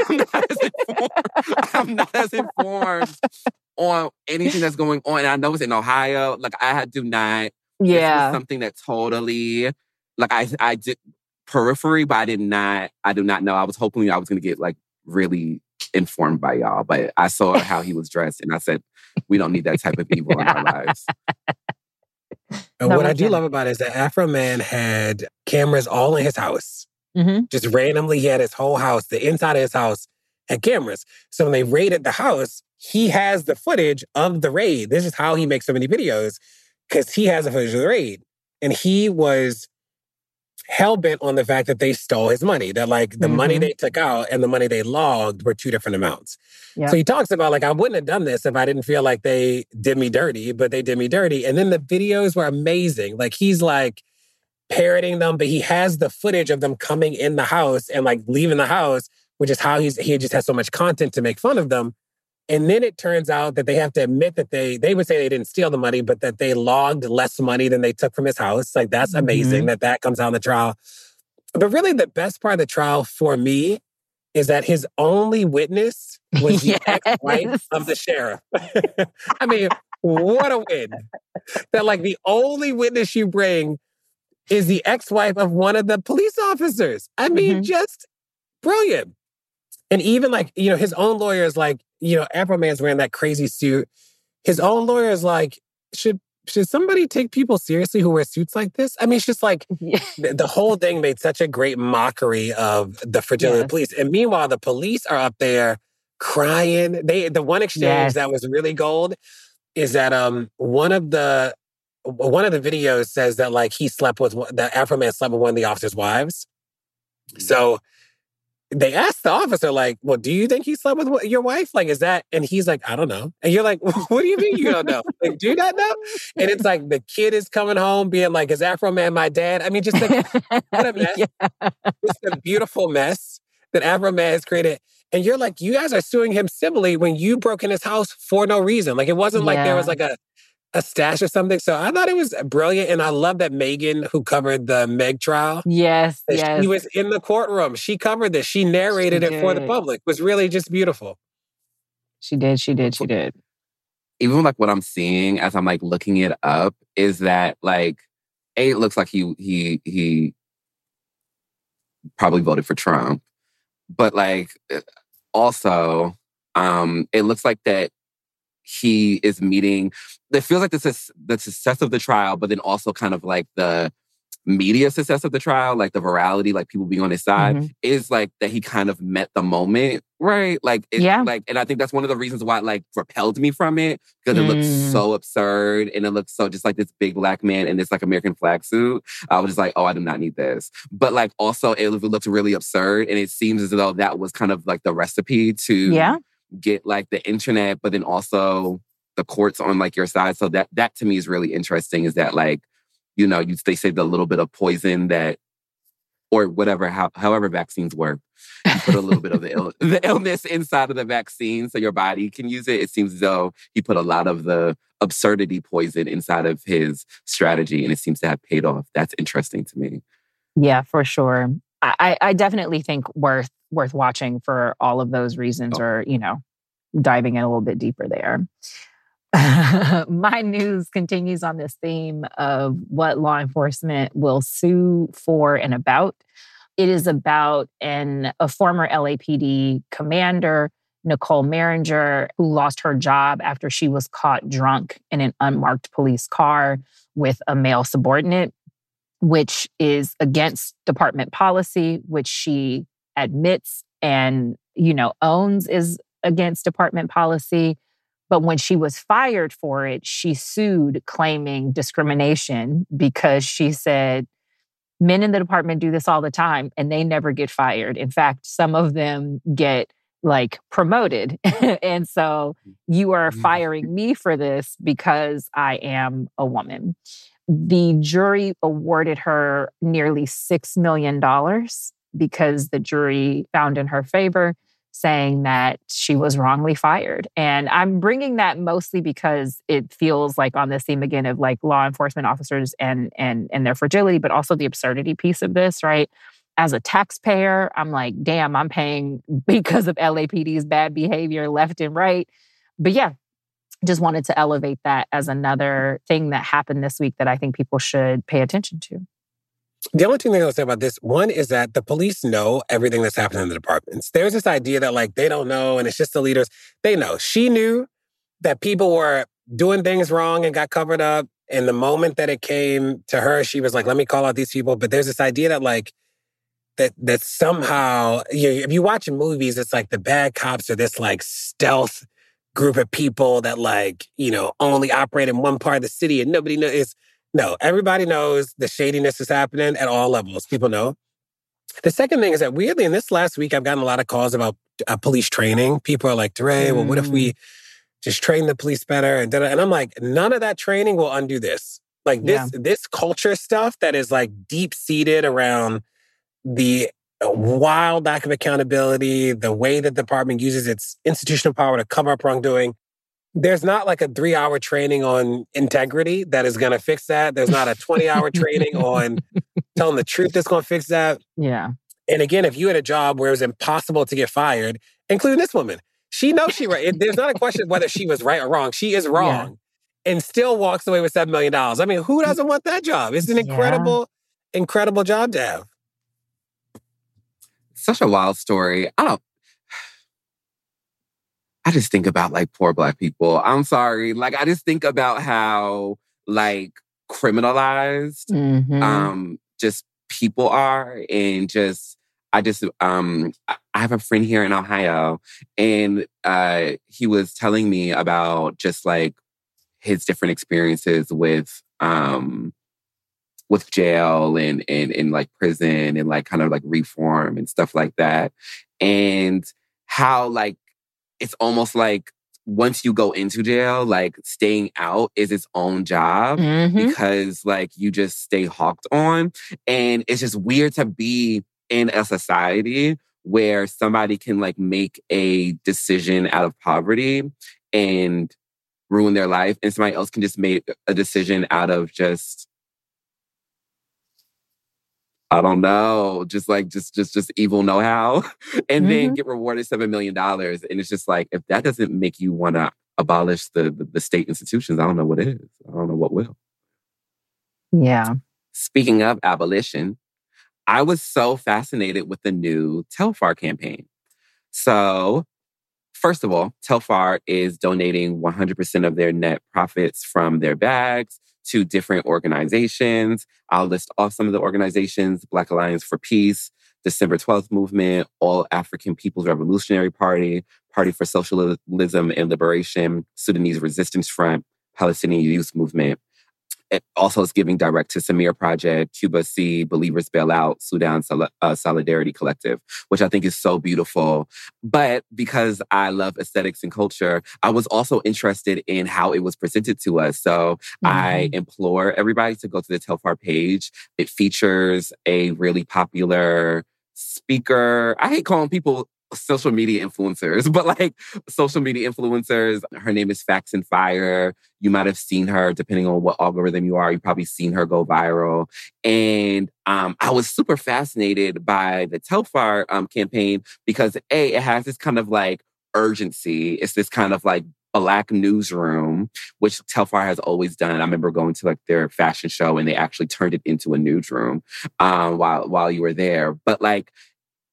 as informed on anything that's going on. And I know it's in Ohio. Like, I do not. Yeah. This was something that totally, like, I did periphery, but I do not know. I was hoping I was going to get, like, really informed by y'all. But I saw how he was dressed and I said, we don't need that type of evil in our lives. And what I do love about it is that Afroman had cameras all in his house. Mm-hmm. Just randomly, he had his whole house, the inside of his house had cameras. So when they raided the house, he has the footage of the raid. This is how he makes so many videos, because he has the footage of the raid. And he was hell-bent on the fact that they stole his money. That, like, the money they took out and the money they logged were two different amounts. Yep. So he talks about, like, I wouldn't have done this if I didn't feel like they did me dirty, but they did me dirty. And then the videos were amazing. Like, he's, like, parroting them, but he has the footage of them coming in the house and, like, leaving the house, which is how he just has so much content to make fun of them. And then it turns out that they have to admit that they would say they didn't steal the money, but that they logged less money than they took from his house. Like, that's amazing that comes out in the trial. But really, the best part of the trial for me is that his only witness was the ex-wife of the sheriff. I mean, what a win. That, like, the only witness you bring is the ex-wife of one of the police officers. I mean, just brilliant. And even, like, his own lawyer is like, Afroman's wearing that crazy suit. His own lawyer is like, should somebody take people seriously who wear suits like this? I mean, it's just like the whole thing made such a great mockery of the fragility of the police. And meanwhile, the police are up there crying. The one exchange that was really gold is that one of the videos says that, like, the Afroman slept with one of the officer's wives. So they asked the officer, like, well, do you think he slept with your wife? Like, is that? And he's like, I don't know. And you're like, what do you mean you don't know? Like, do you not know? And it's like the kid is coming home being like, is Afroman my dad? I mean, just like, what a mess. It's a beautiful mess that Afroman has created. And you're like, you guys are suing him civilly when you broke in his house for no reason. Like, it wasn't like there was like a stash or something. So I thought it was brilliant. And I love that Megan, who covered the Meg trial. Yes. She was in the courtroom. She covered this. She narrated it for the public. It was really just beautiful. She did. Even, like, what I'm seeing as I'm, like, looking it up is that, like, it looks like he probably voted for Trump. But, like, also, it looks like that he is meeting. It feels like this is the success of the trial, but then also kind of like the media success of the trial, like the virality, like people being on his side, is like that he kind of met the moment, right? Like, like, and I think that's one of the reasons why it, like, repelled me from it, because it looks so absurd and it looks so just like this big black man in this, like, American flag suit. I was just like, oh, I do not need this. But, like, also it looks really absurd, and it seems as though that was kind of like the recipe to get, like, the internet, but then also the courts on, like, your side. So that to me is really interesting, is that, like, they say the little bit of poison that, or whatever, however vaccines work, you put a little bit of the illness inside of the vaccine so your body can use it. It seems as though he put a lot of the absurdity poison inside of his strategy, and it seems to have paid off. That's interesting to me. Yeah, for sure. I definitely think worth watching for all of those reasons, or, diving in a little bit deeper there. My news continues on this theme of what law enforcement will sue for and about. It is about a former LAPD commander Nicole Maringer, who lost her job after she was caught drunk in an unmarked police car with a male subordinate, which is against department policy, which she admits and, owns is against department policy. But when she was fired for it, she sued claiming discrimination because she said, men in the department do this all the time and they never get fired. In fact, some of them get promoted. And so you are firing me for this because I am a woman. The jury awarded her nearly $6 million because the jury found in her favor, saying that she was wrongly fired. And I'm bringing that mostly because it feels like on this theme again of law enforcement officers and their fragility, but also the absurdity piece of this, right? As a taxpayer, I'm like, damn, I'm paying because of LAPD's bad behavior left and right. But yeah, just wanted to elevate that as another thing that happened this week that I think people should pay attention to. The only two things I'll say about this, one is that the police know everything that's happening in the departments. There's this idea that they don't know and it's just the leaders. They know. She knew that people were doing things wrong and got covered up. And the moment that it came to her, she was like, let me call out these people. But there's this idea that that somehow, if you watch in movies, it's the bad cops are this stealth group of people that only operate in one part of the city and nobody knows. No, everybody knows the shadiness is happening at all levels. People know. The second thing is that weirdly, in this last week, I've gotten a lot of calls about police training. People are like, DeRay, well, what if we just train the police better? And I'm like, none of that training will undo this. This culture stuff that is deep-seated around the wild lack of accountability, the way that the department uses its institutional power to cover up wrongdoing. There's not a 3-hour training on integrity that is going to fix that. There's not a 20-hour training on telling the truth that's going to fix that. Yeah. And again, if you had a job where it was impossible to get fired, including this woman, she knows she's right. There's not a question of whether she was right or wrong. She is wrong and still walks away with $7 million. I mean, who doesn't want that job? It's an incredible job to have. Such a wild story. I just think about poor Black people. I'm sorry. I just think about how criminalized just people are, and I have a friend here in Ohio, and he was telling me about just his different experiences with jail and prison and kind of reform and stuff like that, and how it's almost once you go into jail, staying out is its own job because you just stay hawked on. And it's just weird to be in a society where somebody can make a decision out of poverty and ruin their life, and somebody else can just make a decision out of just, I don't know, just evil know-how, and then get rewarded $7 million. And it's just if that doesn't make you want to abolish the state institutions, I don't know what is. I don't know what will. Yeah. Speaking of abolition, I was so fascinated with the new Telfar campaign. So, first of all, Telfar is donating 100% of their net profits from their bags to different organizations. I'll list off some of the organizations: Black Alliance for Peace, December 12th Movement, All African People's Revolutionary Party, Party for Socialism and Liberation, Sudanese Resistance Front, Palestinian Youth Movement. It also is giving direct to Samir Project, Cuba C, Believers Bail Out, Sudan Solidarity Collective, which I think is so beautiful. But because I love aesthetics and culture, I was also interested in how it was presented to us. So I implore everybody to go to the Telfar page. It features a really popular speaker. I hate calling people social media influencers, but social media influencers. Her name is Facts and Fire. You might have seen her, depending on what algorithm you are. You've probably seen her go viral. And I was super fascinated by the Telfar campaign because it has this kind of urgency. It's this kind of Black newsroom, which Telfar has always done. I remember going to their fashion show and they actually turned it into a newsroom while you were there. But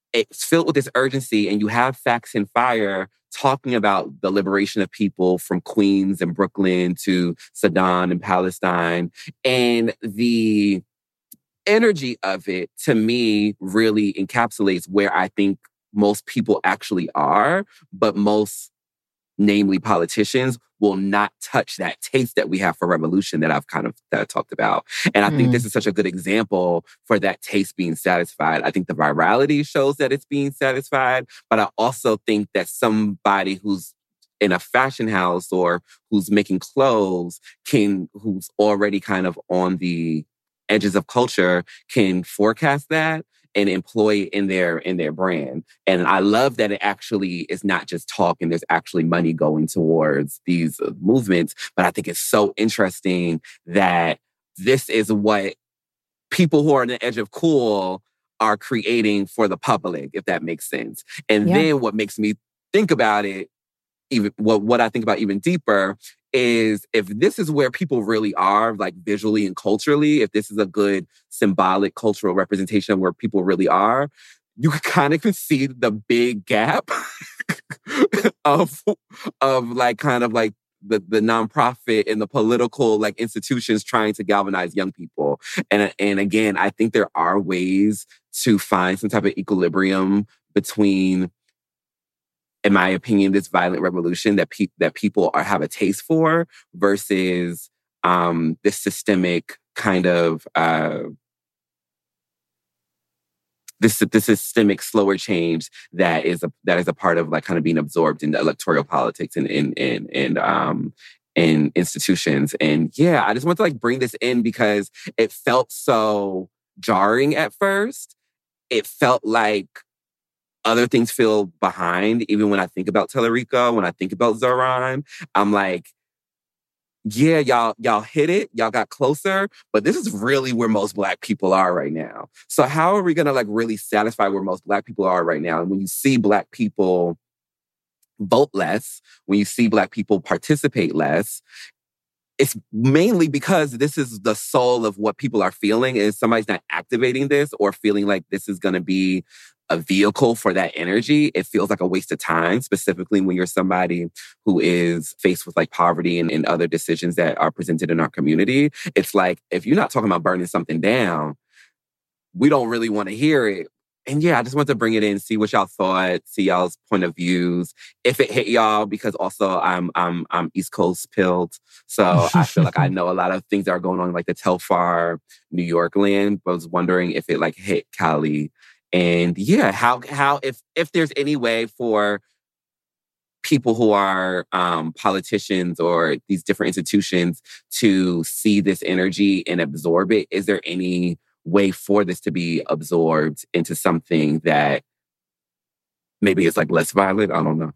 it's filled with this urgency, and you have Facts and Fire talking about the liberation of people from Queens and Brooklyn to Sudan and Palestine. And the energy of it, to me, really encapsulates where I think most people actually are, but most, namely politicians, will not touch that taste that we have for revolution that I talked about. And I think this is such a good example for that taste being satisfied. I think the virality shows that it's being satisfied, but I also think that somebody who's in a fashion house or who's making clothes who's already kind of on the edges of culture can forecast that and employ it in their brand. And I love that it actually is not just talk and there's actually money going towards these movements. But I think it's so interesting that this is what people who are on the edge of cool are creating for the public, if that makes sense. And then what makes me think about it, even what I think about even deeper, is if this is where people really are, like visually and culturally, if this is a good symbolic cultural representation of where people really are, you kind of can see the big gap of like kind of like the nonprofit and the political like institutions trying to galvanize young people. And again, I think there are ways to find some type of equilibrium between, in my opinion, this violent revolution that people have a taste for versus this systemic kind of this systemic slower change that is a part of like kind of being absorbed into electoral politics and institutions. And yeah, I just want to like bring this in because it felt so jarring at first. It felt like other things feel behind. Even when I think about Tellerico, when I think about Zoran, I'm like, yeah, y'all hit it. Y'all got closer, but this is really where most Black people are right now. So how are we going to like really satisfy where most Black people are right now? And when you see Black people vote less, when you see Black people participate less, it's mainly because this is the soul of what people are feeling. And somebody's not activating this or feeling like this is going to be a vehicle for that energy, it feels like a waste of time, specifically when you're somebody who is faced with like poverty and other decisions that are presented in our community. It's like, if you're not talking about burning something down, we don't really want to hear it. And yeah, I just want to bring it in, see what y'all thought, see y'all's point of views, if it hit y'all, because also I'm East Coast pilled. So I feel like I know a lot of things that are going on, like the Telfar, New York land. I was wondering if it like hit Cali. And yeah, how if there's any way for people who are politicians or these different institutions to see this energy and absorb it, is there any way for this to be absorbed into something that maybe is like less violent? I don't know.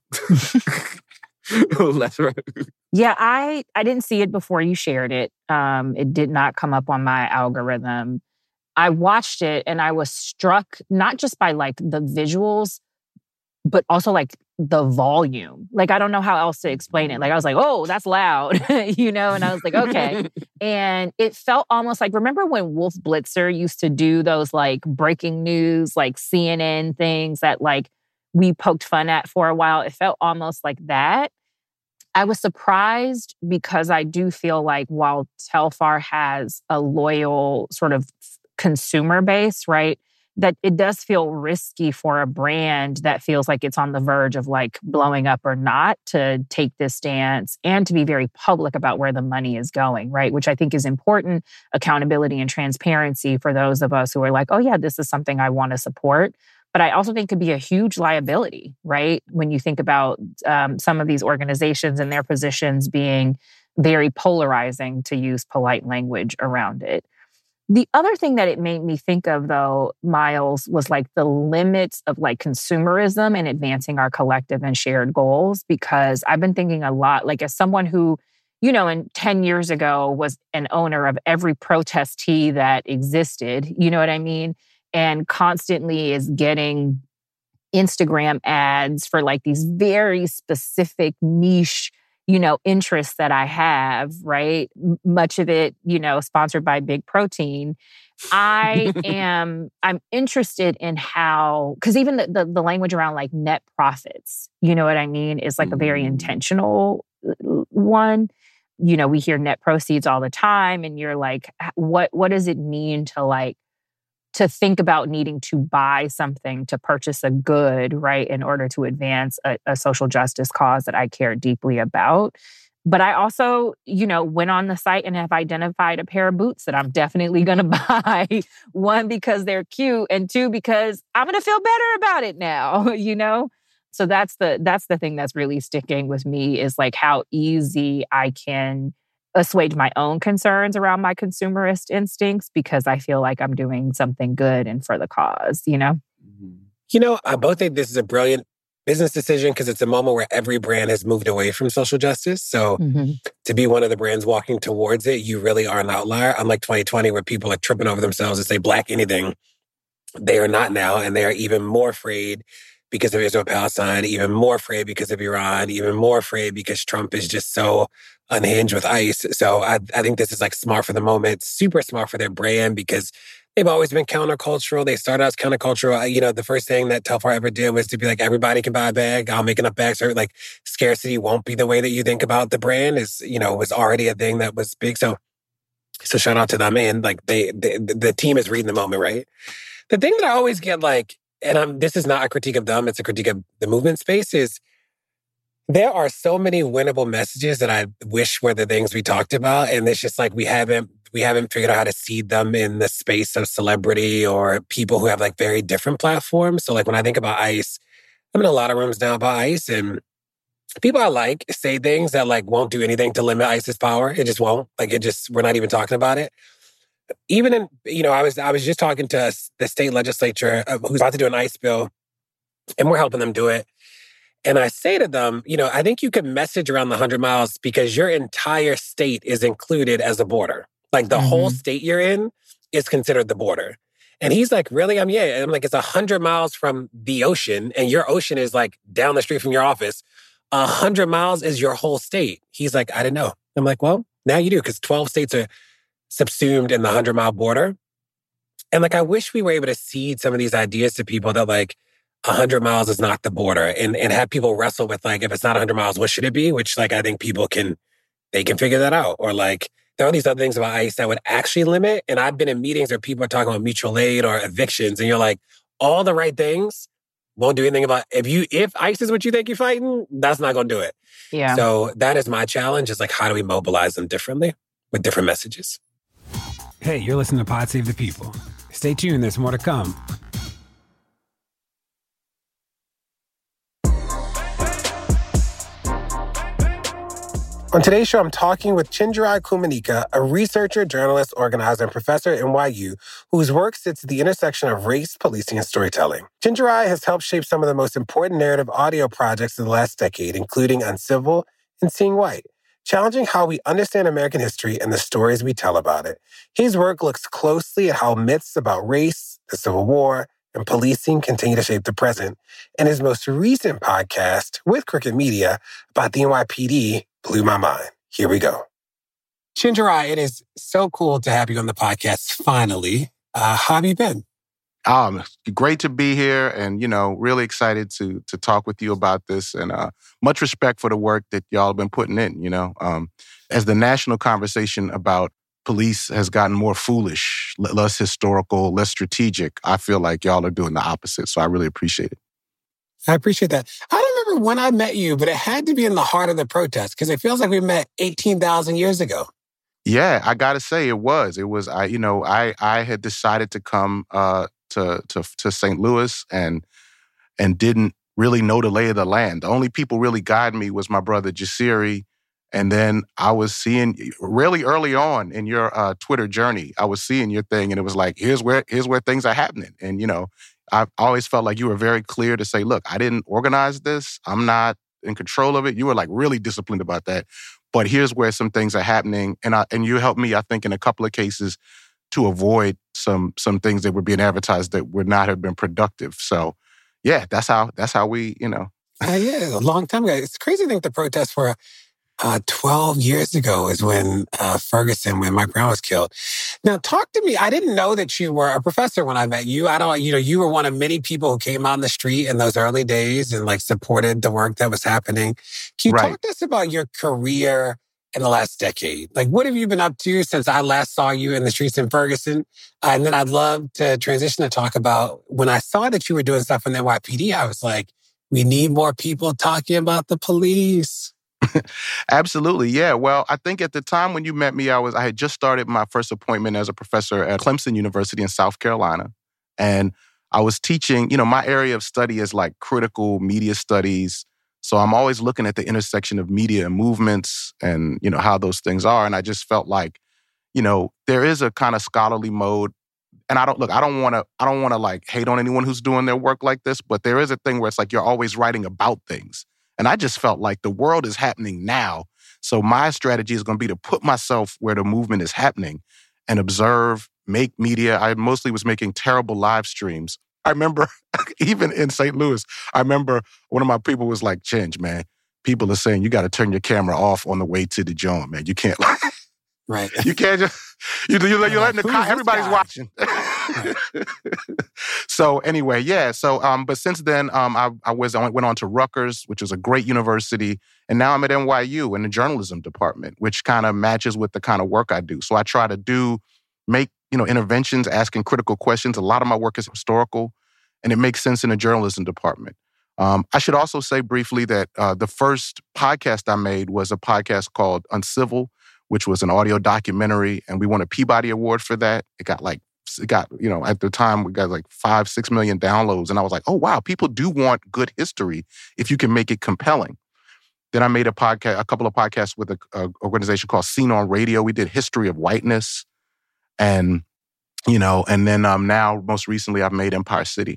Less violent. Yeah, I didn't see it before you shared it. It did not come up on my algorithm. I watched it and I was struck not just by like the visuals, but also like the volume. Like, I don't know how else to explain it. Like, I was like, oh, that's loud, you know? And I was like, okay. And it felt almost like, remember when Wolf Blitzer used to do those like breaking news, like CNN things that like we poked fun at for a while? It felt almost like that. I was surprised because I do feel like while Telfar has a loyal sort of consumer base, right, that it does feel risky for a brand that feels like it's on the verge of like blowing up or not to take this stance and to be very public about where the money is going, right? Which I think is important, accountability and transparency for those of us who are like, oh yeah, this is something I want to support. But I also think could be a huge liability, right? When you think about some of these organizations and their positions being very polarizing, to use polite language around it. The other thing that it made me think of, though, Miles, was like the limits of like consumerism and advancing our collective and shared goals. Because I've been thinking a lot, like as someone who, you know, in 10 years ago was an owner of every protest tee that existed, you know what I mean? And constantly is getting Instagram ads for like these very specific niche, you know, interests that I have, right? Much of it, you know, sponsored by Big Protein. I'm interested in how, because even the language around like net profits, you know what I mean, is like a very intentional one. You know, we hear net proceeds all the time, and you're like, what does it mean to like, to think about needing to buy something to purchase a good, right, in order to advance a social justice cause that I care deeply about. But I also, you know, went on the site and have identified a pair of boots that I'm definitely going to buy. One, because they're cute, and two, because I'm going to feel better about it now, you know? So that's the thing that's really sticking with me, is like how easy I can assuage my own concerns around my consumerist instincts because I feel like I'm doing something good and for the cause, you know? You know, I both think this is a brilliant business decision because it's a moment where every brand has moved away from social justice. So to be one of the brands walking towards it, you really are an outlier. Unlike 2020, where people are tripping over themselves and say Black anything, they are not now. And they are even more afraid because of Israel-Palestine, even more afraid because of Iran, even more afraid because Trump is just so unhinged with ICE. So I think this is like smart for the moment, super smart for their brand because they've always been countercultural. They started out as countercultural. You know, the first thing that Telfar ever did was to be like, everybody can buy a bag. I'll make enough bags. So like scarcity won't be the way that you think about the brand is, you know, was already a thing that was big. So shout out to them. And like the team is reading the moment, right? The thing that I always get like, and this is not a critique of them, it's a critique of the movement space, is there are so many winnable messages that I wish were the things we talked about. And it's just like we haven't figured out how to seed them in the space of celebrity or people who have like very different platforms. So like when I think about ICE, I'm in a lot of rooms now about ICE, and people I like say things that like won't do anything to limit ICE's power. It just won't. Like we're not even talking about it. Even in, you know, I was just talking to the state legislature who's about to do an ICE bill, and we're helping them do it. And I say to them, you know, I think you could message around the 100 miles because your entire state is included as a border. Like the whole state you're in is considered the border. And he's like, really? Yeah. And I'm like, it's 100 miles from the ocean, and your ocean is like down the street from your office. 100 miles is your whole state. He's like, I didn't know. I'm like, well, now you do, because 12 states are subsumed in the 100-mile border. And like, I wish we were able to seed some of these ideas to people that like 100 miles is not the border, and have people wrestle with like, if it's not 100 miles, what should it be? Which like, I think people can figure that out. Or like, there are these other things about ICE that would actually limit. And I've been in meetings where people are talking about mutual aid or evictions, and you're like, all the right things won't do anything about if ICE is what you think you're fighting, that's not going to do it. Yeah. So that is my challenge, is like, how do we mobilize them differently with different messages? Hey, you're listening to Pod Save the People. Stay tuned, there's more to come. On today's show, I'm talking with Chinjerai Kumanyika, a researcher, journalist, organizer, and professor at NYU, whose work sits at the intersection of race, policing, and storytelling. Chinjerai has helped shape some of the most important narrative audio projects of the last decade, including Uncivil and Seeing White, challenging how we understand American history and the stories we tell about it. His work looks closely at how myths about race, the Civil War, and policing continue to shape the present. And his most recent podcast with Crooked Media about the NYPD blew my mind. Here we go. Chinjerai, it is so cool to have you on the podcast finally. How have you been? Great to be here, and, you know, really excited to talk with you about this, and much respect for the work that y'all have been putting in, you know. As the national conversation about police has gotten more foolish, less historical, less strategic, I feel like y'all are doing the opposite, so I really appreciate it. I appreciate that. I don't remember when I met you, but it had to be in the heart of the protest, because it feels like we met 18,000 years ago. Yeah, I got to say it was. I had decided to come to St. Louis and didn't really know the lay of the land. The only people really guiding me was my brother Jasiri. And then I was seeing really early on in your Twitter journey, I was seeing your thing, and it was like, here's where things are happening. And, you know, I've always felt like you were very clear to say, look, I didn't organize this. I'm not in control of it. You were like really disciplined about that. But here's where some things are happening. And you helped me, I think, in a couple of cases to avoid some things that were being advertised that would not have been productive. So, yeah, that's how we, you know. Yeah, a long time ago. It's crazy to think the protests were 12 years ago is when Ferguson, when Mike Brown was killed. Now, talk to me. I didn't know that you were a professor when I met you. You were one of many people who came on the street in those early days and like supported the work that was happening. Can you talk to us about your career in the last decade? Like, what have you been up to since I last saw you in the streets in Ferguson? And then I'd love to transition to talk about when I saw that you were doing stuff in the NYPD, I was like, we need more people talking about the police. Absolutely. Yeah. Well, I think at the time when you met me, I had just started my first appointment as a professor at Clemson University in South Carolina. And I was teaching, my area of study is like critical media studies. So I'm always looking at the intersection of media and movements and, how those things are. And I just felt like, there is a kind of scholarly mode. And I don't want to like hate on anyone who's doing their work like this, but there is a thing where it's like you're always writing about things. And I just felt like the world is happening now. So my strategy is going to be to put myself where the movement is happening and observe, make media. I mostly was making terrible live streams. I remember even in St. Louis, I remember one of my people was like, Chinge, man, people are saying you got to turn your camera off on the way to the joint, man. You can't like... Right. You can't just, you're letting everybody's watching. Right. So anyway, yeah. So, but since then, I went on to Rutgers, which is a great university. And now I'm at NYU in the journalism department, which kind of matches with the kind of work I do. So I try to make interventions, asking critical questions. A lot of my work is historical and it makes sense in the journalism department. I should also say briefly that the first podcast I made was a podcast called Uncivil, which was an audio documentary, and we won a Peabody Award for that. It got at the time, we got like 5-6 million downloads. And I was like, oh, wow, people do want good history if you can make it compelling. Then I made a couple of podcasts with an organization called Scene on Radio. We did History of Whiteness. And, and then now, most recently, I've made Empire City.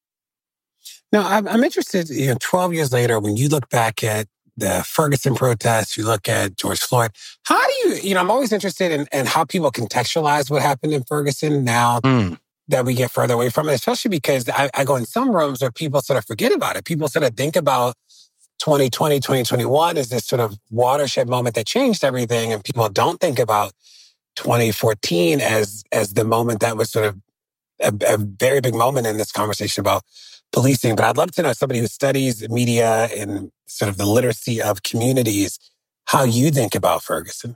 Now, I'm interested, 12 years later, when you look back at the Ferguson protests, you look at George Floyd. How do you, I'm always interested in how people contextualize what happened in Ferguson now that we get further away from it, especially because I go in some rooms where people sort of forget about it. People sort of think about 2020, 2021 as this sort of watershed moment that changed everything. And people don't think about 2014 as the moment that was sort of a very big moment in this conversation about policing. But I'd love to know, somebody who studies media and sort of the literacy of communities, how you think about Ferguson.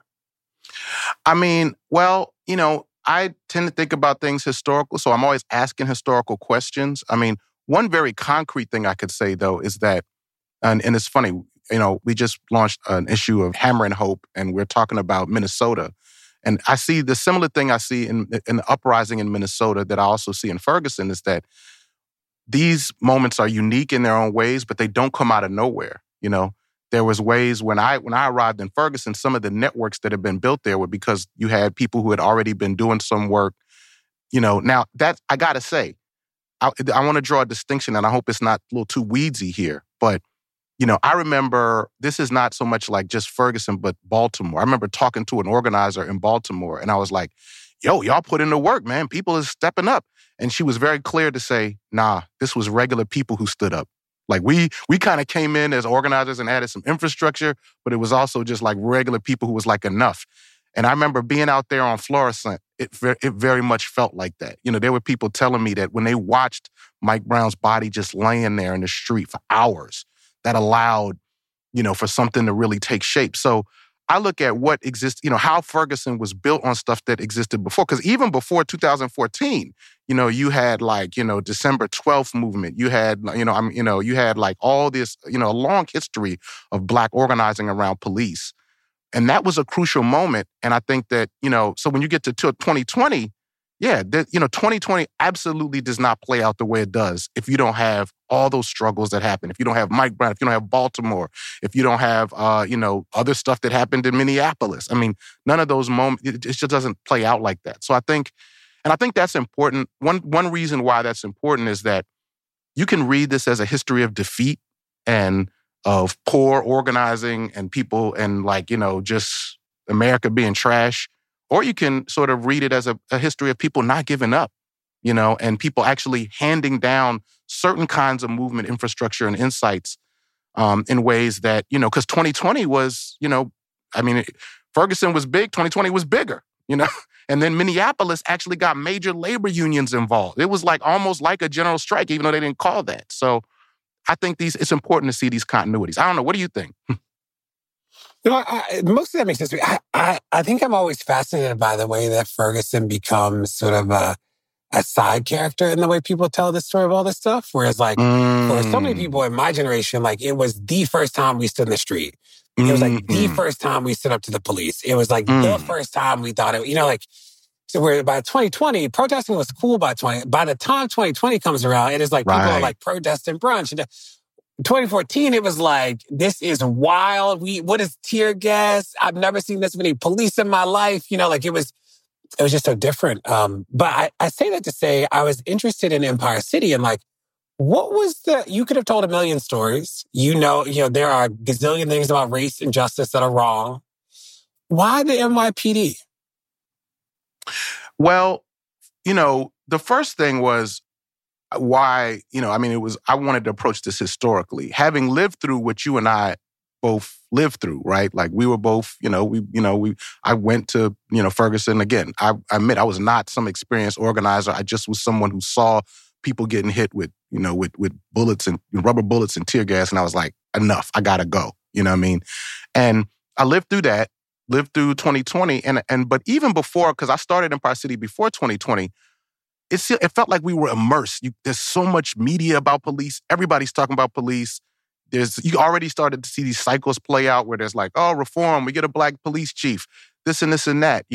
I mean, well, I tend to think about things historical, so I'm always asking historical questions. I mean, one very concrete thing I could say, though, is that, and it's funny, we just launched an issue of Hammer and Hope, and we're talking about Minnesota. And I see the similar thing I see in the uprising in Minnesota that I also see in Ferguson is that these moments are unique in their own ways, but they don't come out of nowhere. There was ways when I arrived in Ferguson, some of the networks that had been built there were because you had people who had already been doing some work. Now that I got to say, I want to draw a distinction, and I hope it's not a little too weedsy here, but I remember this is not so much like just Ferguson, but Baltimore. I remember talking to an organizer in Baltimore, and I was like, yo, y'all put in the work, man. People is stepping up. And she was very clear to say, nah, this was regular people who stood up. Like we kind of came in as organizers and added some infrastructure, but it was also just like regular people who was like enough. And I remember being out there on Florissant, it very much felt like that. There were people telling me that when they watched Mike Brown's body just laying there in the street for hours, that allowed, for something to really take shape. So I look at what exists, how Ferguson was built on stuff that existed before. Because even before 2014, you had like, December 12th movement. You had, you had like all this, a long history of Black organizing around police. And that was a crucial moment. And I think that, so when you get to 2020, 2020 absolutely does not play out the way it does if you don't have all those struggles that happen. If you don't have Mike Brown, if you don't have Baltimore, if you don't have, other stuff that happened in Minneapolis. I mean, none of those moments, it just doesn't play out like that. So I think that's important. One reason why that's important is that you can read this as a history of defeat and of poor organizing and people and just America being trash. Or you can sort of read it as a history of people not giving up, and people actually handing down certain kinds of movement infrastructure and insights in ways that, because 2020 was, Ferguson was big, 2020 was bigger, And then Minneapolis actually got major labor unions involved. It was almost like a general strike, even though they didn't call that. So I think it's important to see these continuities. I don't know. What do you think? Most of that makes sense to me. I think I'm always fascinated by the way that Ferguson becomes sort of a side character in the way people tell the story of all this stuff. Whereas for so many people in my generation, it was the first time we stood in the street. It was the first time we stood up to the police. It was the first time we thought it, so where by 2020, protesting was cool by the time 2020 comes around, it is people are protesting brunch. And 2014, it was this is wild. What is tear gas? I've never seen this many police in my life. It was just so different. But I say that to say I was interested in Empire City and what was you could have told a million stories. There are a gazillion things about race and justice that are wrong. Why the NYPD? Well, the first thing was why, I wanted to approach this historically. Having lived through what you and I both lived through, right? We were both, I went to, Ferguson again. I admit I was not some experienced organizer. I just was someone who saw people getting hit with bullets and rubber bullets and tear gas. And I was like, enough, I gotta go. You know what I mean? And I lived through that, lived through 2020. But even before, because I started Empire City before 2020, it felt like we were immersed. There's so much media about police. Everybody's talking about police. You already started to see these cycles play out where there's reform, we get a black police chief, this and this and that,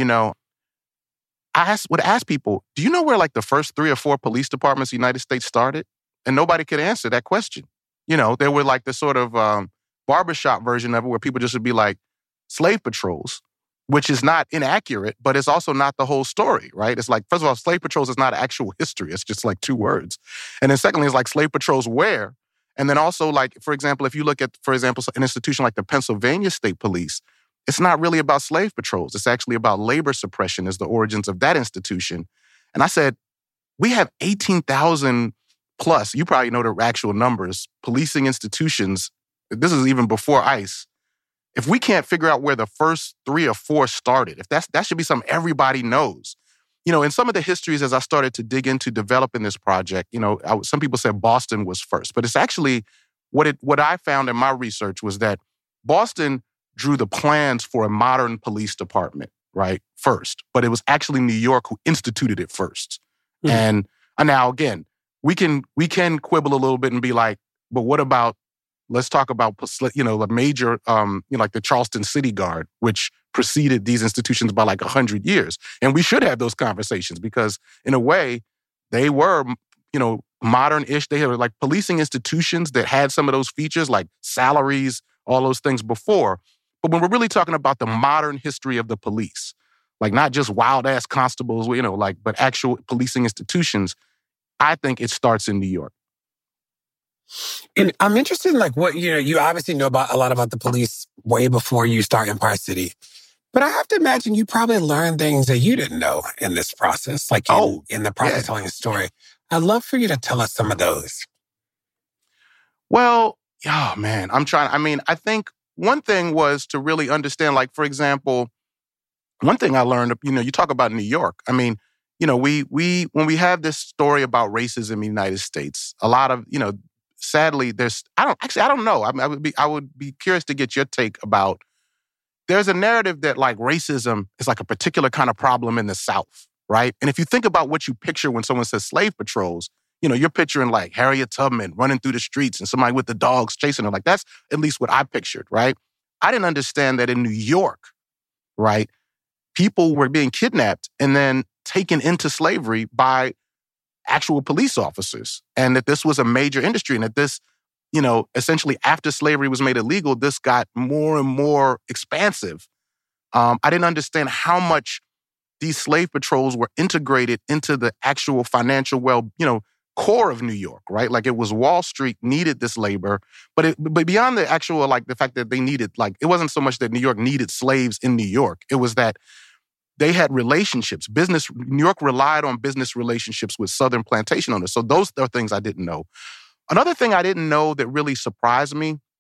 I would ask people, do you know where the first 3 or 4 police departments in the United States started? And nobody could answer that question. There were the sort of barbershop version of it where people just would be slave patrols, which is not inaccurate, but it's also not the whole story, right? It's first of all, slave patrols is not actual history. It's just 2 words. And then secondly, it's slave patrols where? And then also, for example, if you look at, for example, an institution like the Pennsylvania State Police, it's not really about slave patrols. It's actually about labor suppression as the origins of that institution. And I said, we have 18,000 plus, you probably know the actual numbers, policing institutions. This is even before ICE. If we can't figure out where the first 3 or 4 started, if that should be something everybody knows. In some of the histories, as I started to dig into developing this project, some people said Boston was first, but it's actually what I found in my research was that Boston drew the plans for a modern police department, right, first, but it was actually New York who instituted it first. Mm-hmm. And now again, we can quibble a little bit and be but what about? Let's talk about, a major, the Charleston City Guard, which preceded these institutions by 100 years. And we should have those conversations because in a way, they were, modern-ish. They were policing institutions that had some of those features like salaries, all those things before. But when we're really talking about the modern history of the police, not just wild-ass constables, but actual policing institutions, I think it starts in New York. And I'm interested in what, you obviously know a lot about the police way before you start Empire City. But I have to imagine you probably learned things that you didn't know in this process, in the process of telling a story. I'd love for you to tell us some of those. Well, oh man, I think one thing was to really understand, for example, one thing I learned, you talk about New York. We when we have this story about racism in the United States, a lot of, sadly, I don't know. I would be curious to get your take about, there's a narrative that racism is a particular kind of problem in the South, right? And if you think about what you picture when someone says slave patrols, you're picturing Harriet Tubman running through the streets and somebody with the dogs chasing her. That's at least what I pictured, right? I didn't understand that in New York, right, people were being kidnapped and then taken into slavery by actual police officers, and that this was a major industry, and that this, essentially after slavery was made illegal, this got more and more expansive. I didn't understand how much these slave patrols were integrated into the actual financial core of New York, right? It was Wall Street needed this labor, but beyond the actual, the fact that they needed, it wasn't so much that New York needed slaves in New York. It was that they had relationships. New York relied on business relationships with Southern plantation owners. So those are things I didn't know. Another thing I didn't know that really surprised me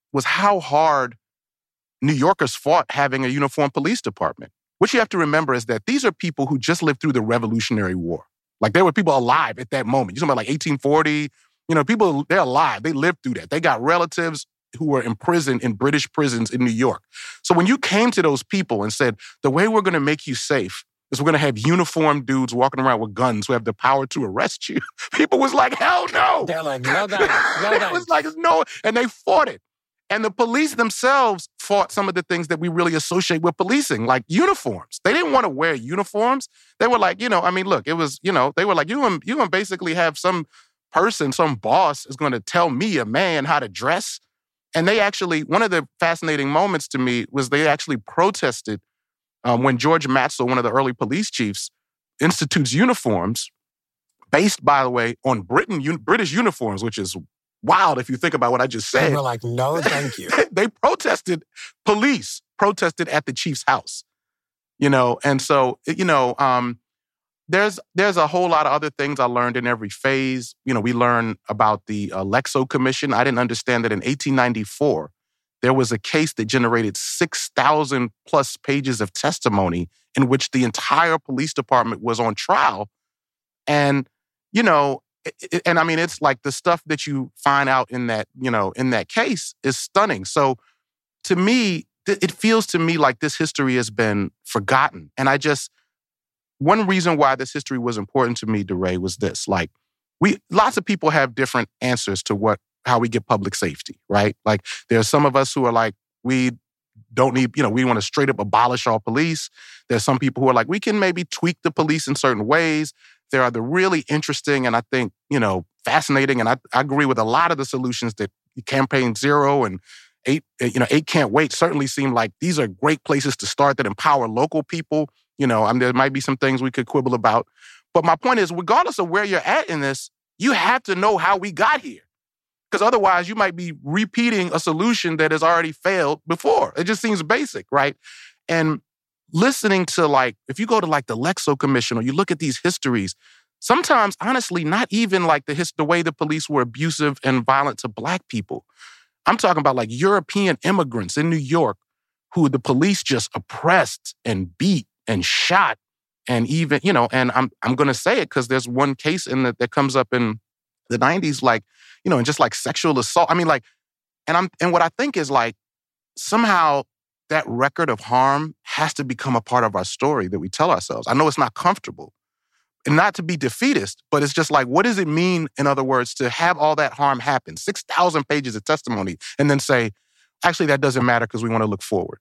was how hard New Yorkers fought having a uniformed police department. What you have to remember is that these are people who just lived through the Revolutionary War. Like, there were people alive at that moment. You're talking about like 1840. People, they're alive. They lived through that. They got relatives who were imprisoned in British prisons in New York. So when you came to those people and said, the way we're going to make you safe is we're going to have uniformed dudes walking around with guns who have the power to arrest you, people was like, hell no. They're like, no thanks. No It thanks. was like, no. And they fought it. And the police themselves fought some of the things that we really associate with policing, like uniforms. They didn't want to wear uniforms. They were like, look, it was, they were like, you're going to basically have some person, some boss is going to tell me, a man, how to dress. And they actually, one of the fascinating moments to me was they actually protested when George Matzel, one of the early police chiefs, institutes uniforms based, by the way, on British uniforms, which is wild if you think about what I just said. They were like, no, thank you. They protested, police protested at the chief's house, and so, there's a whole lot of other things I learned in every phase. We learned about the Lexo Commission. I didn't understand that in 1894, there was a case that generated 6,000 plus pages of testimony in which the entire police department was on trial. And, it's like the stuff that you find out in that case is stunning. So to me, it feels to me like this history has been forgotten. And one reason why this history was important to me, DeRay, was this. Like, lots of people have different answers to how we get public safety, right? Like, there are some of us who are like, we don't need, we want to straight up abolish all police. There's some people who are like, we can maybe tweak the police in certain ways. There are the really interesting and I think, fascinating, and I agree with a lot of the solutions that Campaign Zero and 8 Can't Wait certainly seem like these are great places to start that empower local people. There might be some things we could quibble about. But my point is, regardless of where you're at in this, you have to know how we got here. Because otherwise, you might be repeating a solution that has already failed before. It just seems basic, right? And listening to, if you go to, the Lexo Commission or you look at these histories, sometimes, honestly, not even, the way the police were abusive and violent to Black people. I'm talking about, European immigrants in New York who the police just oppressed and beat and shot, and even, and I'm going to say it because there's one case that comes up in the 90s, and just sexual assault. And what I think is somehow that record of harm has to become a part of our story that we tell ourselves. I know it's not comfortable, and not to be defeatist, but it's just what does it mean, in other words, to have all that harm happen, 6,000 pages of testimony, and then say, actually, that doesn't matter because we want to look forward.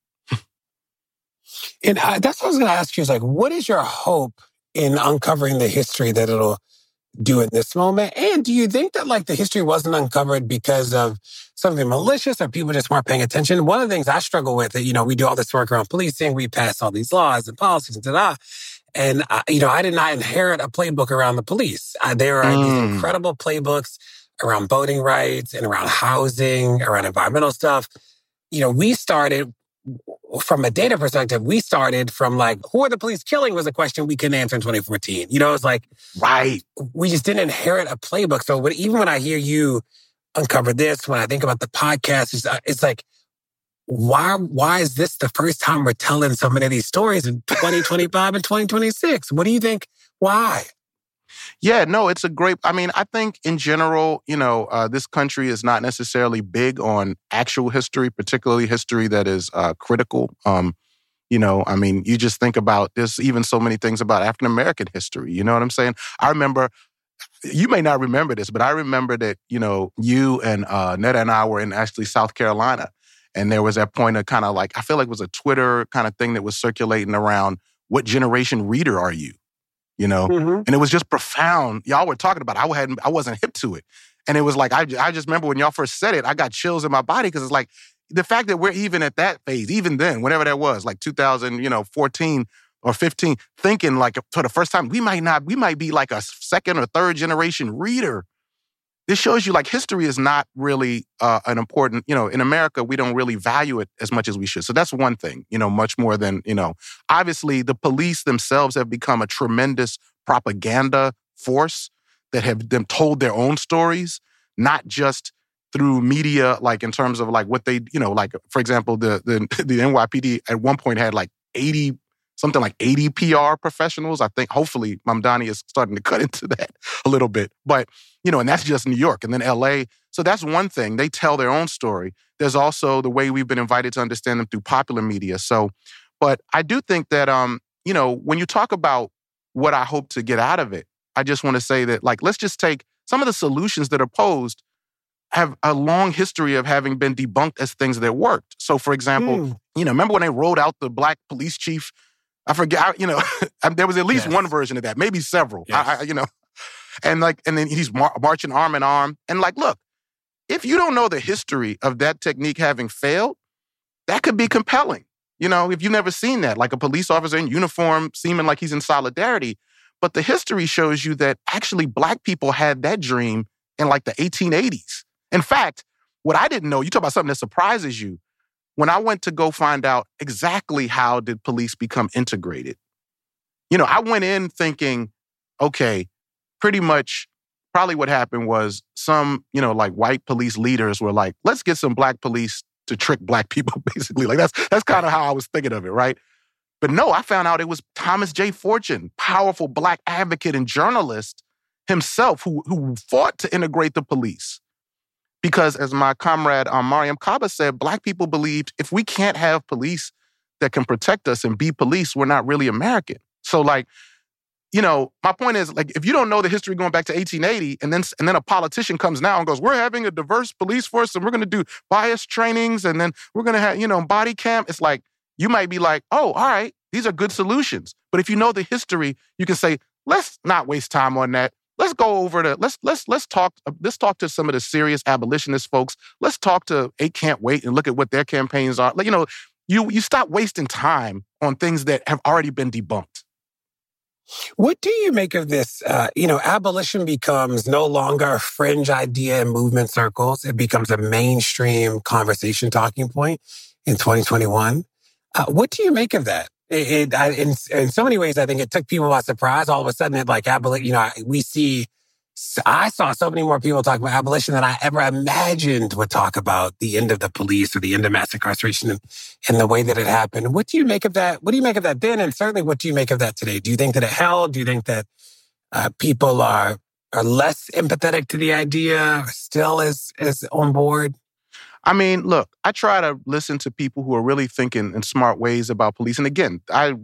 And that's what I was going to ask you is what is your hope in uncovering the history that it'll do in this moment? And do you think that the history wasn't uncovered because of something malicious or people just weren't paying attention? One of the things I struggle with, we do all this work around policing, we pass all these laws and policies and da-da. And, I did not inherit a playbook around the police. There are these incredible playbooks around voting rights and around housing, around environmental stuff. We started from a data perspective, we started from who are the police killing was a question we couldn't answer in 2014. It's right. We just didn't inherit a playbook. So even when I hear you uncover this, when I think about the podcast, it's why is this the first time we're telling so many of these stories in 2025 and 2026? What do you think? Why? Yeah, no, it's a great, I think in general, this country is not necessarily big on actual history, particularly history that is critical. You just think about, there's even so many things about African-American history. You know what I'm saying? I remember, you may not remember this, but I remember that, you and Netta and I were in actually South Carolina. And there was that point of kind of I feel like it was a Twitter kind of thing that was circulating around, what generation reader are you? And it was just profound. Y'all were talking about it. I wasn't hip to it. And it was I just remember when y'all first said it, I got chills in my body because it's the fact that we're even at that phase, even then, whenever that was, 2014 or 15, thinking for the first time, we might be a second or third generation reader. This shows you history is not really an important, in America, we don't really value it as much as we should. So that's one thing, much more than, obviously the police themselves have become a tremendous propaganda force that have them told their own stories, not just through media, like in terms of like what they, like for example, the NYPD at one point had like 80 PR professionals. I think hopefully Mamdani is starting to cut into that a little bit. But, and that's just New York and then LA. So that's one thing. They tell their own story. There's also the way we've been invited to understand them through popular media. So, but I do think that, when you talk about what I hope to get out of it, I just want to say that, like, let's just take some of the solutions that are posed have a long history of having been debunked as things that worked. So, for example, remember when they rolled out the black police chief? I forget, there was at least one version of that, maybe several, yes. And then he's marching arm in arm. And like, look, if you don't know the history of that technique having failed, that could be compelling. If you've never seen that, like a police officer in uniform seeming like he's in solidarity. But the history shows you that actually black people had that dream in like the 1880s. In fact, what I didn't know, you talk about something that surprises you. When I went to go find out exactly how did police become integrated, I went in thinking, okay, pretty much probably what happened was some, like white police leaders were like, let's get some black police to trick black people, basically. Like that's kind of how I was thinking of it, right? But no, I found out it was Thomas J. Fortune, powerful black advocate and journalist himself who fought to integrate the police. Because as my comrade Mariam Kaba said, black people believed if we can't have police that can protect us and be police, we're not really American. So like, my point is, like, if you don't know the history going back to 1880 and then a politician comes now and goes, we're having a diverse police force and we're going to do bias trainings and then we're going to have, body cam. It's like, you might be like, oh, all right, these are good solutions. But if you know the history, you can say, let's not waste time on that. Let's go over to let's talk to some of the serious abolitionist folks. Let's talk to 8 Can't Wait and look at what their campaigns are. Like, you stop wasting time on things that have already been debunked. What do you make of this? Abolition becomes no longer a fringe idea in movement circles. It becomes a mainstream conversation talking point in 2021. What do you make of that? In so many ways, I think it took people by surprise. All of a sudden, I saw so many more people talk about abolition than I ever imagined would talk about the end of the police or the end of mass incarceration and the way that it happened. What do you make of that? What do you make of that then? And certainly, what do you make of that today? Do you think that it held? Do you think that people are less empathetic to the idea, we on board? I mean, look, I try to listen to people who are really thinking in smart ways about police. And again,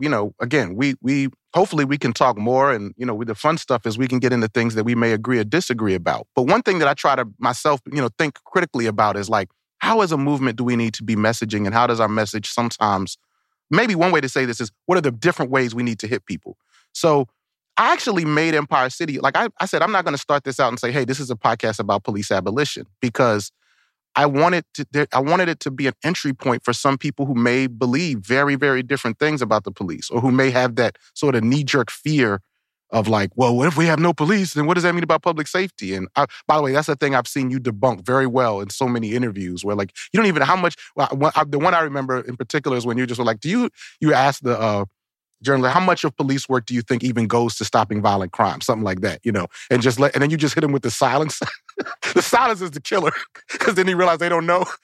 we hopefully we can talk more. And, the fun stuff is we can get into things that we may agree or disagree about. But one thing that I try to myself, think critically about is like, how as a movement do we need to be messaging and how does our message sometimes, maybe one way to say this is, what are the different ways we need to hit people? So I actually made Empire City, like I said, I'm not going to start this out and say, hey, this is a podcast about police abolition, because I wanted it to be an entry point for some people who may believe very, very different things about the police or who may have that sort of knee-jerk fear of like, well, what if we have no police? Then what does that mean about public safety? And by the way, that's the thing I've seen you debunk very well in so many interviews where like, you don't even know how much, the one I remember in particular is when you just were like, you asked the journalist, how much of police work do you think even goes to stopping violent crime? Something like that, and then you just hit him with the silence. The silence is the killer, because then he realized they don't know.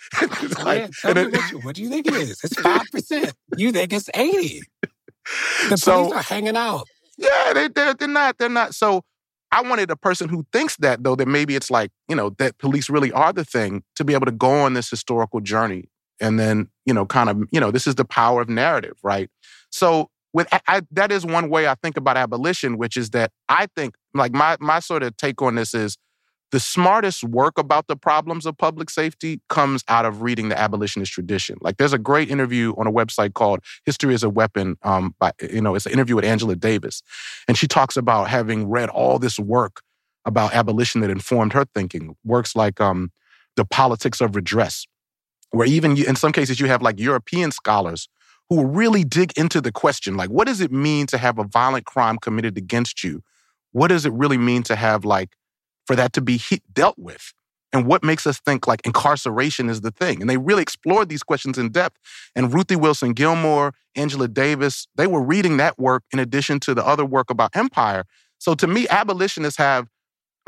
What do you think it is? It's 5%. You think it's 80%. The police are hanging out. Yeah, they're not. So I wanted a person who thinks that, though, that maybe it's like, that police really are the thing, to be able to go on this historical journey. And then, this is the power of narrative, right? So that is one way I think about abolition, which is that I think, like, my sort of take on this is the smartest work about the problems of public safety comes out of reading the abolitionist tradition. Like, there's a great interview on a website called History as a Weapon. It's an interview with Angela Davis. And she talks about having read all this work about abolition that informed her thinking. Works like The Politics of Redress, where even in some cases you have like European scholars who really dig into the question, like, what does it mean to have a violent crime committed against you? What does it really mean to have, like, for that to be dealt with? And what makes us think, like, incarceration is the thing? And they really explored these questions in depth. And Ruthie Wilson Gilmore, Angela Davis, they were reading that work in addition to the other work about empire. So to me, abolitionists have